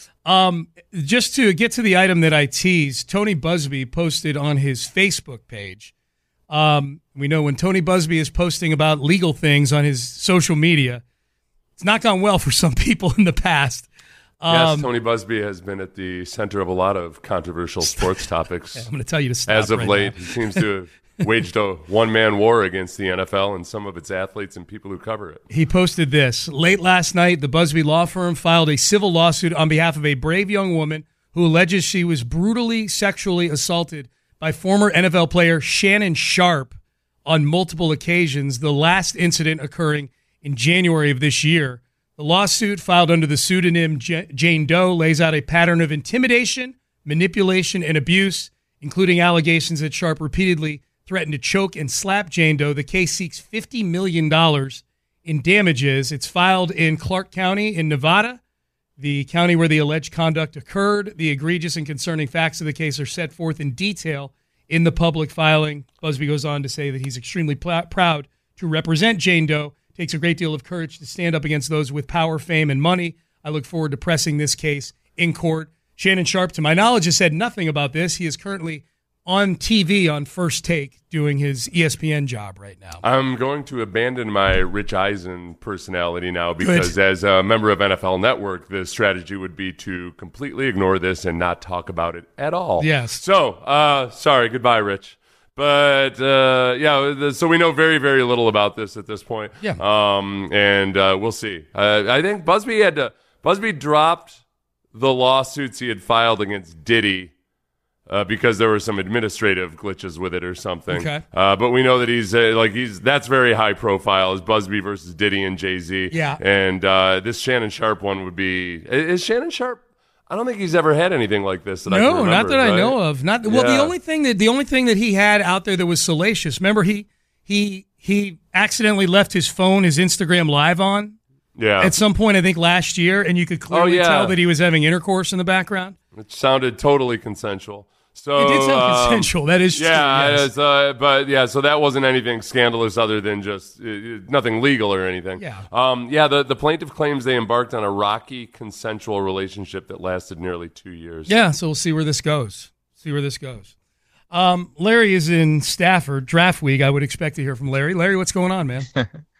Um, just to get to the item that I teased, Tony Busby posted on his Facebook page. Um, we know when Tony Busby is posting about legal things on his social media, it's not gone well for some people in the past. Um, Yes, Tony Busby has been at the center of a lot of controversial sports topics. I'm going to tell you to stop as of right late. now. He seems to have waged a one-man war against the N F L and some of its athletes and people who cover it. He posted this. Late last night, the Busby Law Firm filed a civil lawsuit on behalf of a brave young woman who alleges she was brutally sexually assaulted by former N F L player Shannon Sharpe on multiple occasions, the last incident occurring in January of this year. The lawsuit, filed under the pseudonym J- Jane Doe, lays out a pattern of intimidation, manipulation, and abuse, including allegations that Sharpe repeatedly threatened to choke and slap Jane Doe. The case seeks fifty million dollars in damages. It's filed in Clark County in Nevada, the county where the alleged conduct occurred. The egregious and concerning facts of the case are set forth in detail in the public filing. Busby goes on to say that he's extremely pl- proud to represent Jane Doe. Takes a great deal of courage to stand up against those with power, fame, and money. I look forward to pressing this case in court. Shannon Sharpe, to my knowledge, has said nothing about this. He is currently on T V on First Take doing his E S P N job right now. I'm going to abandon my Rich Eisen personality now because Good. As a member of N F L Network, the strategy would be to completely ignore this and not talk about it at all. Yes. So, uh, sorry, goodbye, Rich. But, uh, yeah, the, so we know very, very little about this at this point. Yeah. Um, and uh, we'll see. Uh, I think Busby had to, Busby dropped the lawsuits he had filed against Diddy Uh, because there were some administrative glitches with it or something. Okay. Uh, but we know that he's uh, like he's that's very high profile, is Busby versus Diddy and Jay-Z. Yeah. And uh, this Shannon Sharpe one would be is Shannon Sharpe. I don't think he's ever had anything like this that I can No, remember, not that right? I know of. Not well. Yeah. The only thing that the only thing that he had out there that was salacious. Remember, he he he accidentally left his phone, his Instagram live on. Yeah. At some point, I think last year, and you could clearly oh, yeah. tell that he was having intercourse in the background. It sounded totally consensual. So It did sound um, consensual. That is true. Yeah, yes. it's, uh, but yeah, so that wasn't anything scandalous other than just uh, nothing legal or anything. Yeah. Um, yeah, the, the plaintiff claims they embarked on a rocky consensual relationship that lasted nearly two years. Yeah, so we'll see where this goes. See where this goes. Um, Larry is in Stafford, draft week. I would expect to hear from Larry. Larry, what's going on, man?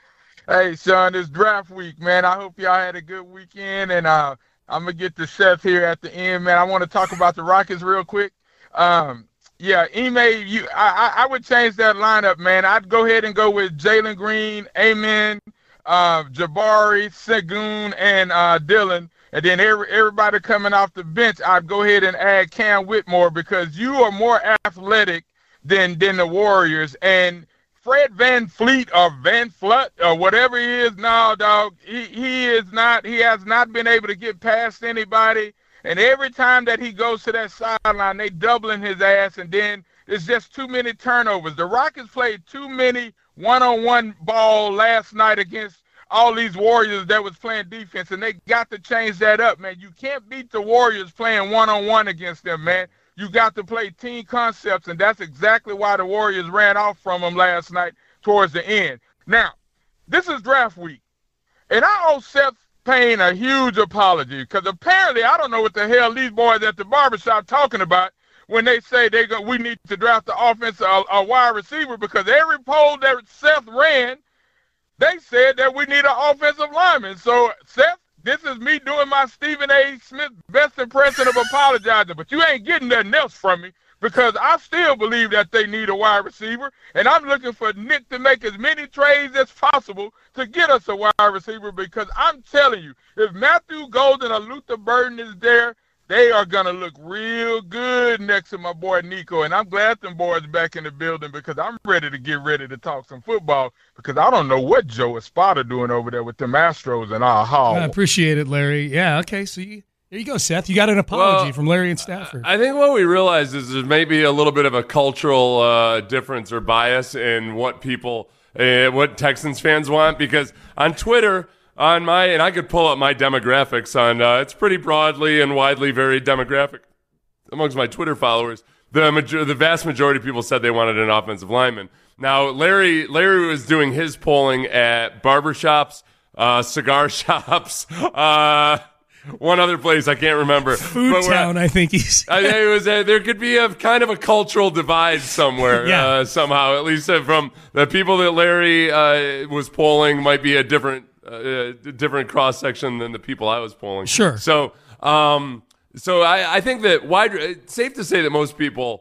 Hey, Sean, it's draft week, man. I hope y'all had a good weekend, and uh, I'm going to get to Seth here at the end, man. I want to talk about the Rockets real quick. Um, yeah, Ime, you, I, I would change that lineup, man. I'd go ahead and go with Jalen Green, Amen, uh, Jabari, Segun, and uh, Dylan. And then every, everybody coming off the bench, I'd go ahead and add Cam Whitmore because you are more athletic than than the Warriors. And Fred Van Fleet or Van Flut or whatever he is now, dog, he, he is not, he has not been able to get past anybody. And every time that he goes to that sideline, they doubling his ass, and then it's just too many turnovers. The Rockets played too many one-on-one ball last night against all these Warriors that was playing defense, and they got to change that up, man. You can't beat the Warriors playing one-on-one against them, man. You got to play team concepts, and that's exactly why the Warriors ran off from them last night towards the end. Now, this is draft week, and I owe Seth Payne a huge apology because apparently I don't know what the hell these boys at the barbershop talking about when they say they go, we need to draft the offense a, a wide receiver, because every poll that Seth ran, they said that we need an offensive lineman. So, Seth, this is me doing my Stephen A. Smith best impression of apologizing, but you ain't getting nothing else from me because I still believe that they need a wide receiver, and I'm looking for Nick to make as many trades as possible to get us a wide receiver, because I'm telling you, if Matthew Golden or Luther Burden is there, they are going to look real good next to my boy Nico, and I'm glad them boys back in the building because I'm ready to get ready to talk some football because I don't know what Joe Espada doing over there with them Astros and our Hall. I appreciate it, Larry. Yeah, okay, so you, there you go, Seth. You got an apology Well, from Larry and Stafford. I think what we realize is there's maybe a little bit of a cultural uh, difference or bias in what people, uh, what Texans fans want, because on Twitter, on my, and I could pull up my demographics on, uh, it's pretty broadly and widely varied demographic amongst my Twitter followers. The major, the vast majority of people said they wanted an offensive lineman. Now, Larry, Larry was doing his polling at barbershops, uh, cigar shops, uh, one other place I can't remember. Food Town, I think he's. I think it was. A, there could be a kind of a cultural divide somewhere, Yeah. uh, somehow. At least uh, from the people that Larry uh, was polling, might be a different, uh, different cross section than the people I was polling. Sure. So, um, so I, I think that wide. It's safe to say that most people,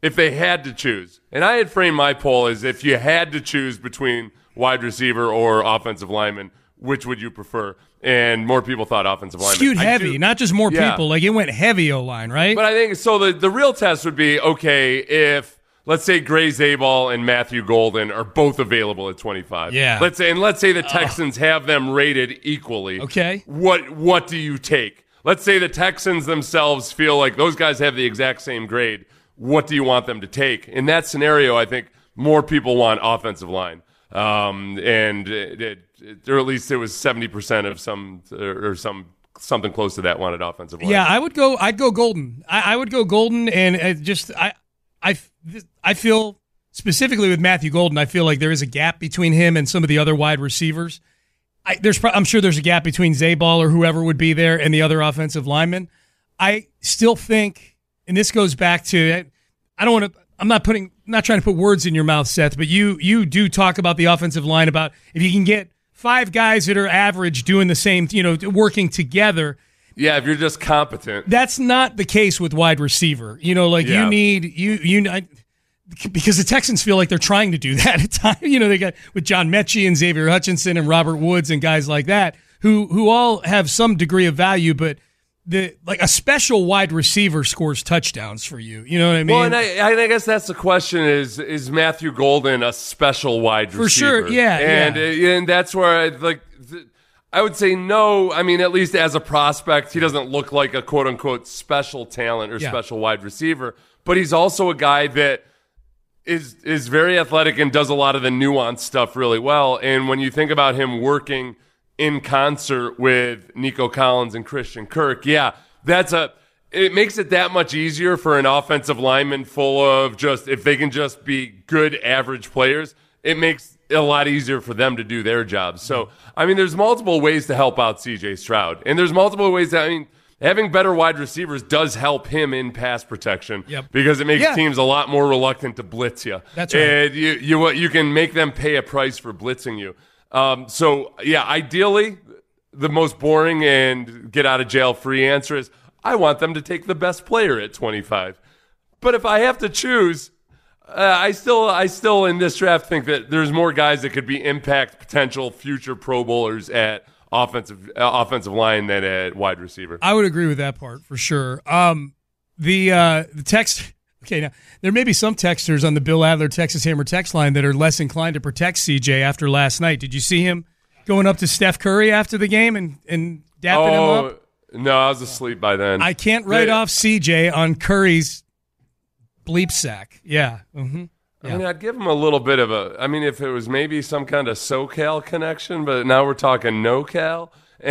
if they had to choose, and I had framed my poll as if you had to choose between wide receiver or offensive lineman, which would you prefer? And more people thought offensive lineman. Skewed I heavy, do- not just more Yeah. people. Like it went heavy O-line, right? But I think so. The, the real test would be okay if let's say Gray Zabal and Matthew Golden are both available at twenty-five. Yeah. Let's say and let's say the Texans have them rated equally. Okay. What what do you take? Let's say the Texans themselves feel like those guys have the exact same grade. What do you want them to take? In that scenario, I think more people want offensive line. Um, and it, it, or at least it was seventy percent of some or, or some something close to that wanted offensive line. Yeah, I would go. I'd go Golden. I, I would go Golden, and uh, just I, I, I feel specifically with Matthew Golden. I feel like there is a gap between him and some of the other wide receivers. I, there's, pro- I'm sure there's a gap between Zabal or whoever would be there and the other offensive linemen. I still think, and this goes back to, I don't want to. I'm not putting, not trying to put words in your mouth, Seth, but you you do talk about the offensive line about if you can get five guys that are average doing the same, you know, working together. Yeah, if you're just competent. That's not the case with wide receiver. You know, like Yeah. you need you you I, because the Texans feel like they're trying to do that at times. You know, they got with John Mechie and Xavier Hutchinson and Robert Woods and guys like that who who all have some degree of value, but the like a special wide receiver scores touchdowns for you. You know what I mean? Well, and I, I guess that's the question: is is Matthew Golden a special wide receiver? For sure, yeah, and yeah. and that's where I like. Th- I would say no. I mean, at least as a prospect, he doesn't look like a quote unquote special talent or Yeah. special wide receiver. But he's also a guy that is is very athletic and does a lot of the nuanced stuff really well. And when you think about him working in concert with Nico Collins and Christian Kirk, yeah, that's a. It makes it that much easier for an offensive lineman full of just if they can just be good average players. It makes it a lot easier for them to do their jobs. So I mean, there's multiple ways to help out C J Stroud, and there's multiple ways that I mean. Having better wide receivers does help him in pass protection Yep. because it makes Yeah. teams a lot more reluctant to blitz you. That's right. And you, you, you can make them pay a price for blitzing you. Um, so, yeah, ideally, the most boring and get out of jail free answer is I want them to take the best player at twenty-five. But if I have to choose, uh, I still, I still in this draft think that there's more guys that could be impact potential future Pro Bowlers at offensive uh, offensive line than at wide receiver. I would agree with that part for sure. Um, the uh, the text. Okay, now there may be some texters on the Bill Adler Texas Hammer text line that are less inclined to protect C J after last night. Did you see him going up to Steph Curry after the game and and dapping him oh, up? no, I was asleep by then. I can't write The- off C J on Curry's bleep sack. Yeah. Mm-hmm. I mean, I'd give him a little bit of a. I mean, if it was maybe some kind of SoCal connection, but now we're talking NoCal,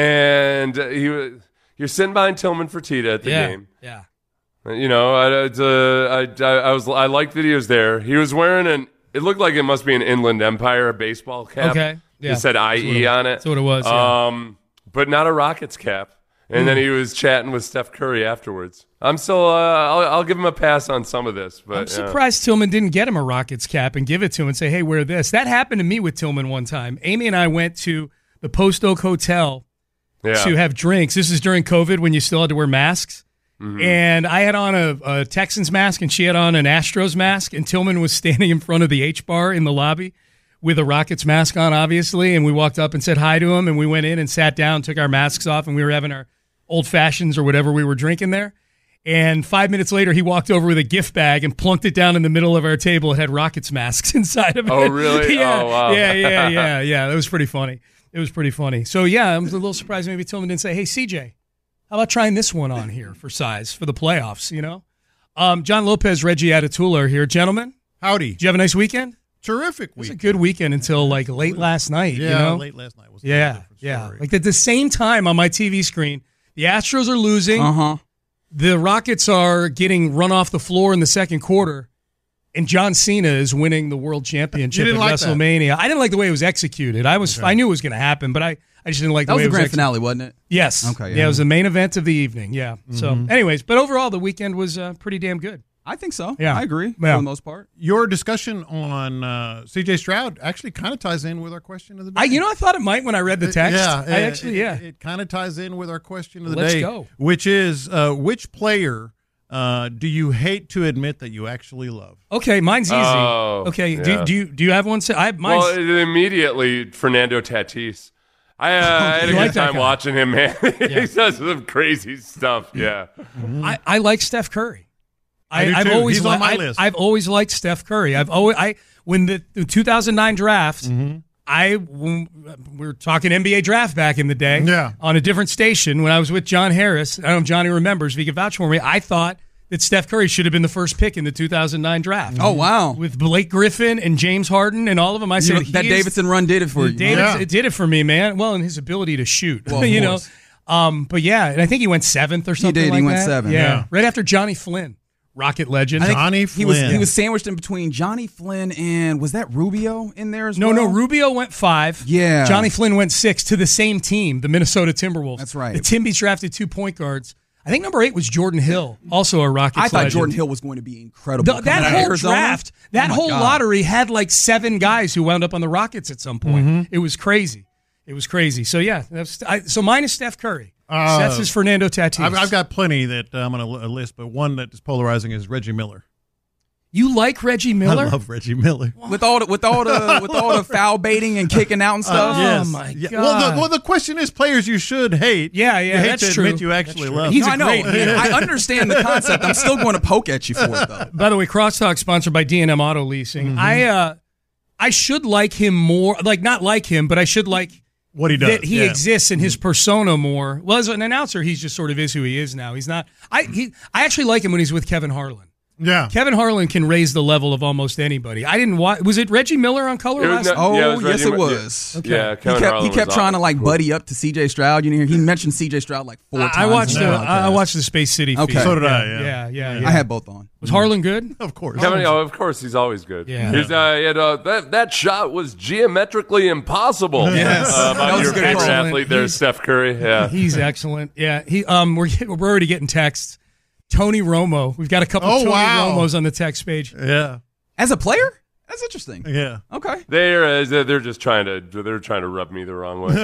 and uh, he was. You're sitting behind Tillman Fertitta at the Yeah. game. Yeah. You know, I, it's, uh, I, I, I was. I liked that he was there. He was wearing an. It looked like it must be an Inland Empire baseball cap. Okay. Yeah. It said I That's what E it- on it. that's what it was, yeah. Um, but not a Rockets cap. And Mm. then he was chatting with Steph Curry afterwards. I'm still. Uh, I'll, I'll give him a pass on some of this, but I'm yeah. surprised Tillman didn't get him a Rockets cap and give it to him and say, hey, wear this. That happened to me with Tillman one time. Amy and I went to the Post Oak Hotel Yeah. to have drinks. This is during COVID when you still had to wear masks. Mhm. And I had on a, a Texans mask and she had on an Astros mask. And Tillman was standing in front of the H bar in the lobby with a Rockets mask on, obviously. And we walked up and said hi to him. And we went in and sat down, took our masks off, and we were having our old fashions or whatever we were drinking there. And five minutes later, he walked over with a gift bag and plunked it down in the middle of our table. It had Rockets masks inside of it. Oh, really? yeah, Oh, wow. yeah, yeah, yeah, yeah. That was pretty funny. It was pretty funny. So, yeah, I was a little surprised maybe Tillman didn't say, hey, C J, how about trying this one on here for size for the playoffs, you know? Um, John Lopez, Reggie Atatula are here. Gentlemen. Howdy. Did you have a nice weekend? Terrific It was week. a good weekend until, like, late last night, Yeah, you know? late last night was a Yeah, different yeah. story. Like, at the same time on my T V screen, the Astros are losing. Uh-huh. The Rockets are getting run off the floor in the second quarter, and John Cena is winning the world championship You at didn't like that? WrestleMania. I didn't like the way it was executed. I was, Okay. I knew it was going to happen, but I, I just didn't like That the was way the it was grand executed. finale, wasn't it? Yes. Okay, Yeah. yeah. it was the main event of the evening. Yeah. So, Mhm. anyways, but overall, the weekend was uh, pretty damn good. I think so. Yeah. I agree Yeah. for the most part. Your discussion on uh, C J Stroud actually kind of ties in with our question of the day. I, you know, I thought it might when I read the text. Yeah, I it- actually, it, yeah. It, kind of ties in with our question of the Let's day, go. which is uh, which player uh, do you hate to admit that you actually love? Okay, mine's easy. Oh, okay, yeah. do, do you do you have one? I have mine's. Well, immediately Fernando Tatis. I, uh, I had a You like good that time guy? watching him, man. Yeah. He does some crazy stuff. Yeah. I, I like Steph Curry. I do I've too. always He's on li- my I, list. I've always liked Steph Curry. I've always I when the, the two thousand nine draft. Mm-hmm. I when we were talking N B A draft back in the day. Yeah. On a different station when I was with John Harris. I don't know if Johnny remembers. If he could vouch for me, I thought that Steph Curry should have been the first pick in the two thousand nine draft. Oh, wow. With Blake Griffin and James Harden and all of them. I said You know, that he is- Davidson run did it for you. David, Yeah. It did it for me, man. Well, and his ability to shoot. Well, of you know. course. Um, but yeah, and I think he went seventh or something did. He like went that. seventh. Yeah. Yeah. Right after Johnny Flynn, Rocket legend. I think Johnny he was Flynn. he was sandwiched in between Johnny Flynn and was that Rubio in there as No, well? no, Rubio went five. Yeah. Johnny Flynn went six to the same team, the Minnesota Timberwolves. That's right. The Timbies drafted two point guards. I think number eight was Jordan Hill, also a Rockets I thought legend. Jordan Hill was going to be incredible. The- coming that out of whole Arizona. draft, that Oh my whole God. lottery had like seven guys who wound up on the Rockets at some point. Mm-hmm. It was crazy. It was crazy. So yeah, that's, I, so mine is Steph Curry. Uh, Seth's is Fernando Tatis. I've, I've got plenty that uh, I'm going to list, but one that is polarizing is Reggie Miller. You like Reggie Miller? I love Reggie Miller. with all the with all the with all the foul baiting and kicking out and stuff. Oh, yes. my Yeah. God. Well the, well, the question is players you should hate. Yeah, yeah, you hate that's to true. admit you actually That's true. love. He's No, a I know. great man. I understand the concept. I'm still going to poke at you for it though. By the way, Crosstalk sponsored by D and M Auto Leasing. Mm-hmm. I uh, I should like him more. Like not like him, but I should like what he does. that he yeah. exists in his persona more. Well, as an announcer, he's just sort of is who he is now. He's not. I he. I actually like him when he's with Kevin Harlan. Yeah. Kevin Harlan can raise the level of almost anybody. I didn't watch. Was it Reggie Miller on Color It was last? not- Oh Yeah, it was yes, Reggie it Miller. was. Okay. Yeah, He Kevin kept Harlan he kept was trying to awesome. like buddy up to C J Stroud. You know, he mentioned C J Stroud like four I, times. I watched. in The, the I podcast. watched the Space City. Okay. feed. So did yeah, I, yeah. Yeah, yeah, yeah. I had both on. Was Harlan good? Of course. Kevin, oh, of course, he's always good. Yeah. He's, uh, he had, uh, that, that shot was geometrically impossible. Yes. Uh, That about was your a good favorite call. athlete there, He's- Steph Curry. Yeah. He's excellent. Yeah, he. Um, we're get- we're already getting texts. Tony Romo. We've got a couple Oh, Tony wow. Romos on the text page. Yeah. As a player, that's interesting. Yeah. Okay. They're uh, they're just trying to they're trying to rub me the wrong way.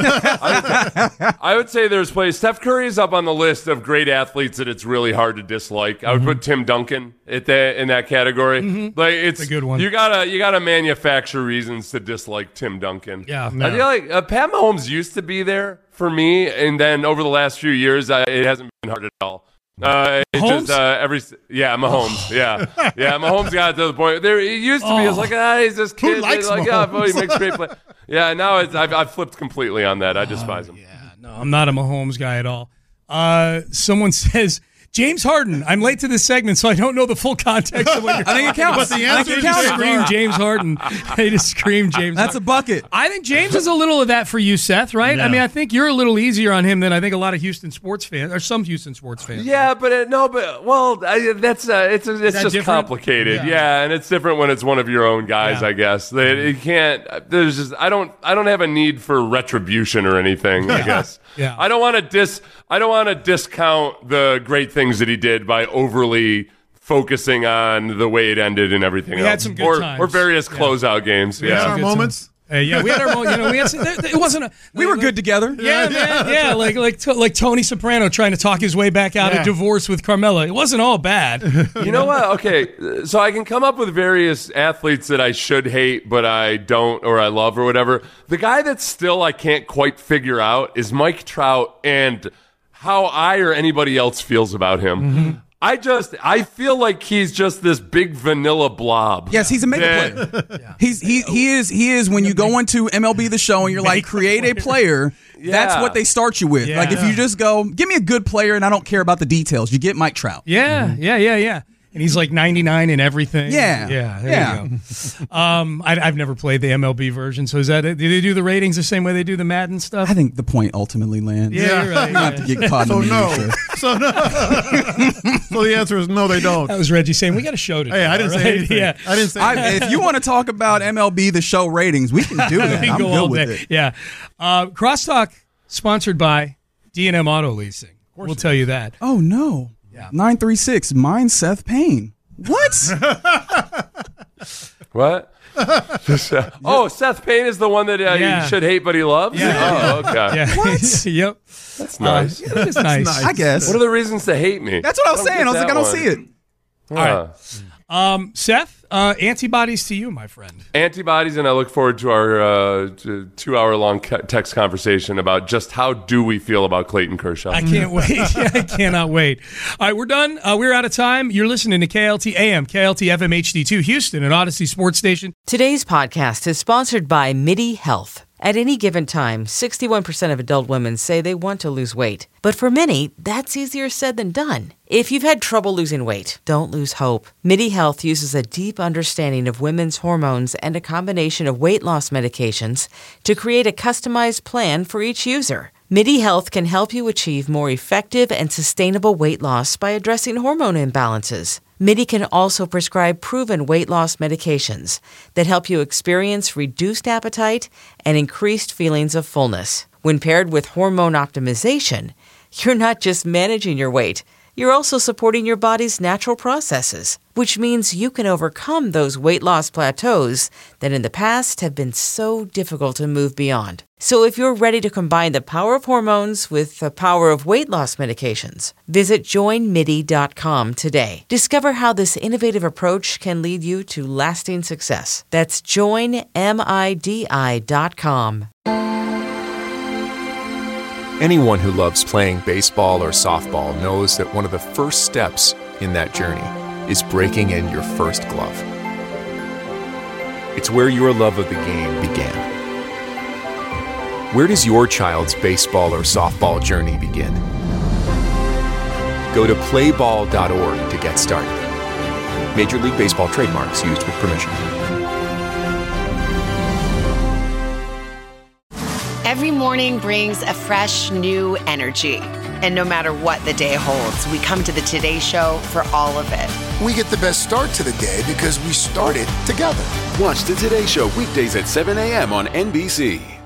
I, would, I would say there's plays. Steph Curry is up on the list of great athletes that it's really hard to dislike. I would put Tim Duncan at that in that category. Like it's a good one. You gotta you gotta manufacture reasons to dislike Tim Duncan. Yeah. I feel like uh, Pat Mahomes used to be there for me, and then over the last few years, I, it hasn't been hard at all. Uh, it's Mahomes? just uh, every yeah, Mahomes, yeah, yeah, Mahomes got to the point there. It used to be, it's like ah, he's this kid, likes like Mahomes? oh, he makes great play. Yeah, now it's I've, I've flipped completely on that. I despise him. Yeah, no, I'm not a Mahomes guy at all. Uh, someone says James Harden. I'm late to this segment, so I don't know the full context of what you're. I think it talking counts. about. But the I answer think is they just James scream Harden. James Harden. They just scream James. That's a Harden. bucket. I think James is a little of that for you, Seth. Right? No. I mean, I think you're a little easier on him than I think a lot of Houston sports fans or some Houston sports fans. Yeah, but it, no, but well, I, that's uh, it's it's that just different? complicated. Yeah. Yeah. and it's different when it's one of your own guys. Yeah. I guess they, you can't. There's just I don't I don't have a need for retribution or anything. I guess. Yeah. I don't want to dis I don't want to discount the great things that he did by overly focusing on the way it ended and everything We else. had some good or, times. or various Yeah. closeout games. Yeah. Yeah. Our Good moments. Uh, yeah, we had our, mo- you know, we had. Some, there, there- it wasn't a. We were good together. Yeah, man. Yeah, like like to- like Tony Soprano trying to talk his way back out Yeah. of divorce with Carmela. It wasn't all bad. You know what? Okay, so I can come up with various athletes that I should hate, but I don't, or I love, or whatever. The guy that still I can't quite figure out is Mike Trout and how I or anybody else feels about him. Mm-hmm. I just, I feel like he's just this big vanilla blob. Yes, he's a mega that- player. He's he he is he is when you go into M L B The Show and you're like create a player. That's Yeah. what they start you with. Yeah. Like if you just go, give me a good player and I don't care about the details. You get Mike Trout. Yeah, yeah, yeah, yeah. And he's like ninety-nine in everything. Yeah. yeah, there Yeah. you go. Um, I, I've never played the M L B version, so is that it? Do they do the ratings the same way they do the Madden stuff? I think the point ultimately lands. Yeah, you're right. You don't have to get caught in So the no. minutia. So no. So the answer is no, they don't. That was Reggie saying we got a show today. Hey, I didn't all say right? anything. Yeah. I didn't say I, anything. if you want to talk about M L B The Show ratings, we can do that. We can I'm go good all with day. it. Yeah. Uh, Crosstalk sponsored by D and M Auto Leasing. We'll tell you that. Oh no. nine three six, mine Seth Payne. What? What? oh, Seth Payne is the one that uh, Yeah. you should hate, but he loves? Yeah. Oh, okay. Yeah. What? Yep. That's nice. Uh, it's nice. I guess. What are the reasons to hate me? That's what I was saying. get I was like, that I don't one. see it. All right. Um, Seth, uh, antibodies to you, my friend. Antibodies, and I look forward to our uh, to two-hour-long ca- text conversation about just how do we feel about Clayton Kershaw. I can't wait. I cannot wait. All right, we're done. Uh, we're out of time. You're listening to K L T A M, K L T F M H D two Houston, an Odyssey Sports Station. Today's podcast is sponsored by MIDI Health. At any given time, sixty-one percent of adult women say they want to lose weight. But for many, that's easier said than done. If you've had trouble losing weight, don't lose hope. MIDI Health uses a deep understanding of women's hormones and a combination of weight loss medications to create a customized plan for each user. MIDI Health can help you achieve more effective and sustainable weight loss by addressing hormone imbalances. MIDI can also prescribe proven weight loss medications that help you experience reduced appetite and increased feelings of fullness. When paired with hormone optimization, you're not just managing your weight, you're also supporting your body's natural processes, which means you can overcome those weight loss plateaus that in the past have been so difficult to move beyond. So if you're ready to combine the power of hormones with the power of weight loss medications, visit join midi dot com today. Discover how this innovative approach can lead you to lasting success. That's join midi dot com. Anyone who loves playing baseball or softball knows that one of the first steps in that journey is breaking in your first glove. It's where your love of the game began. Where does your child's baseball or softball journey begin? Go to play ball dot org to get started. Major League Baseball trademarks used with permission. Every morning brings a fresh, new energy. And no matter what the day holds, we come to the Today Show for all of it. We get the best start to the day because we started together. Watch the Today Show weekdays at seven a.m. on N B C.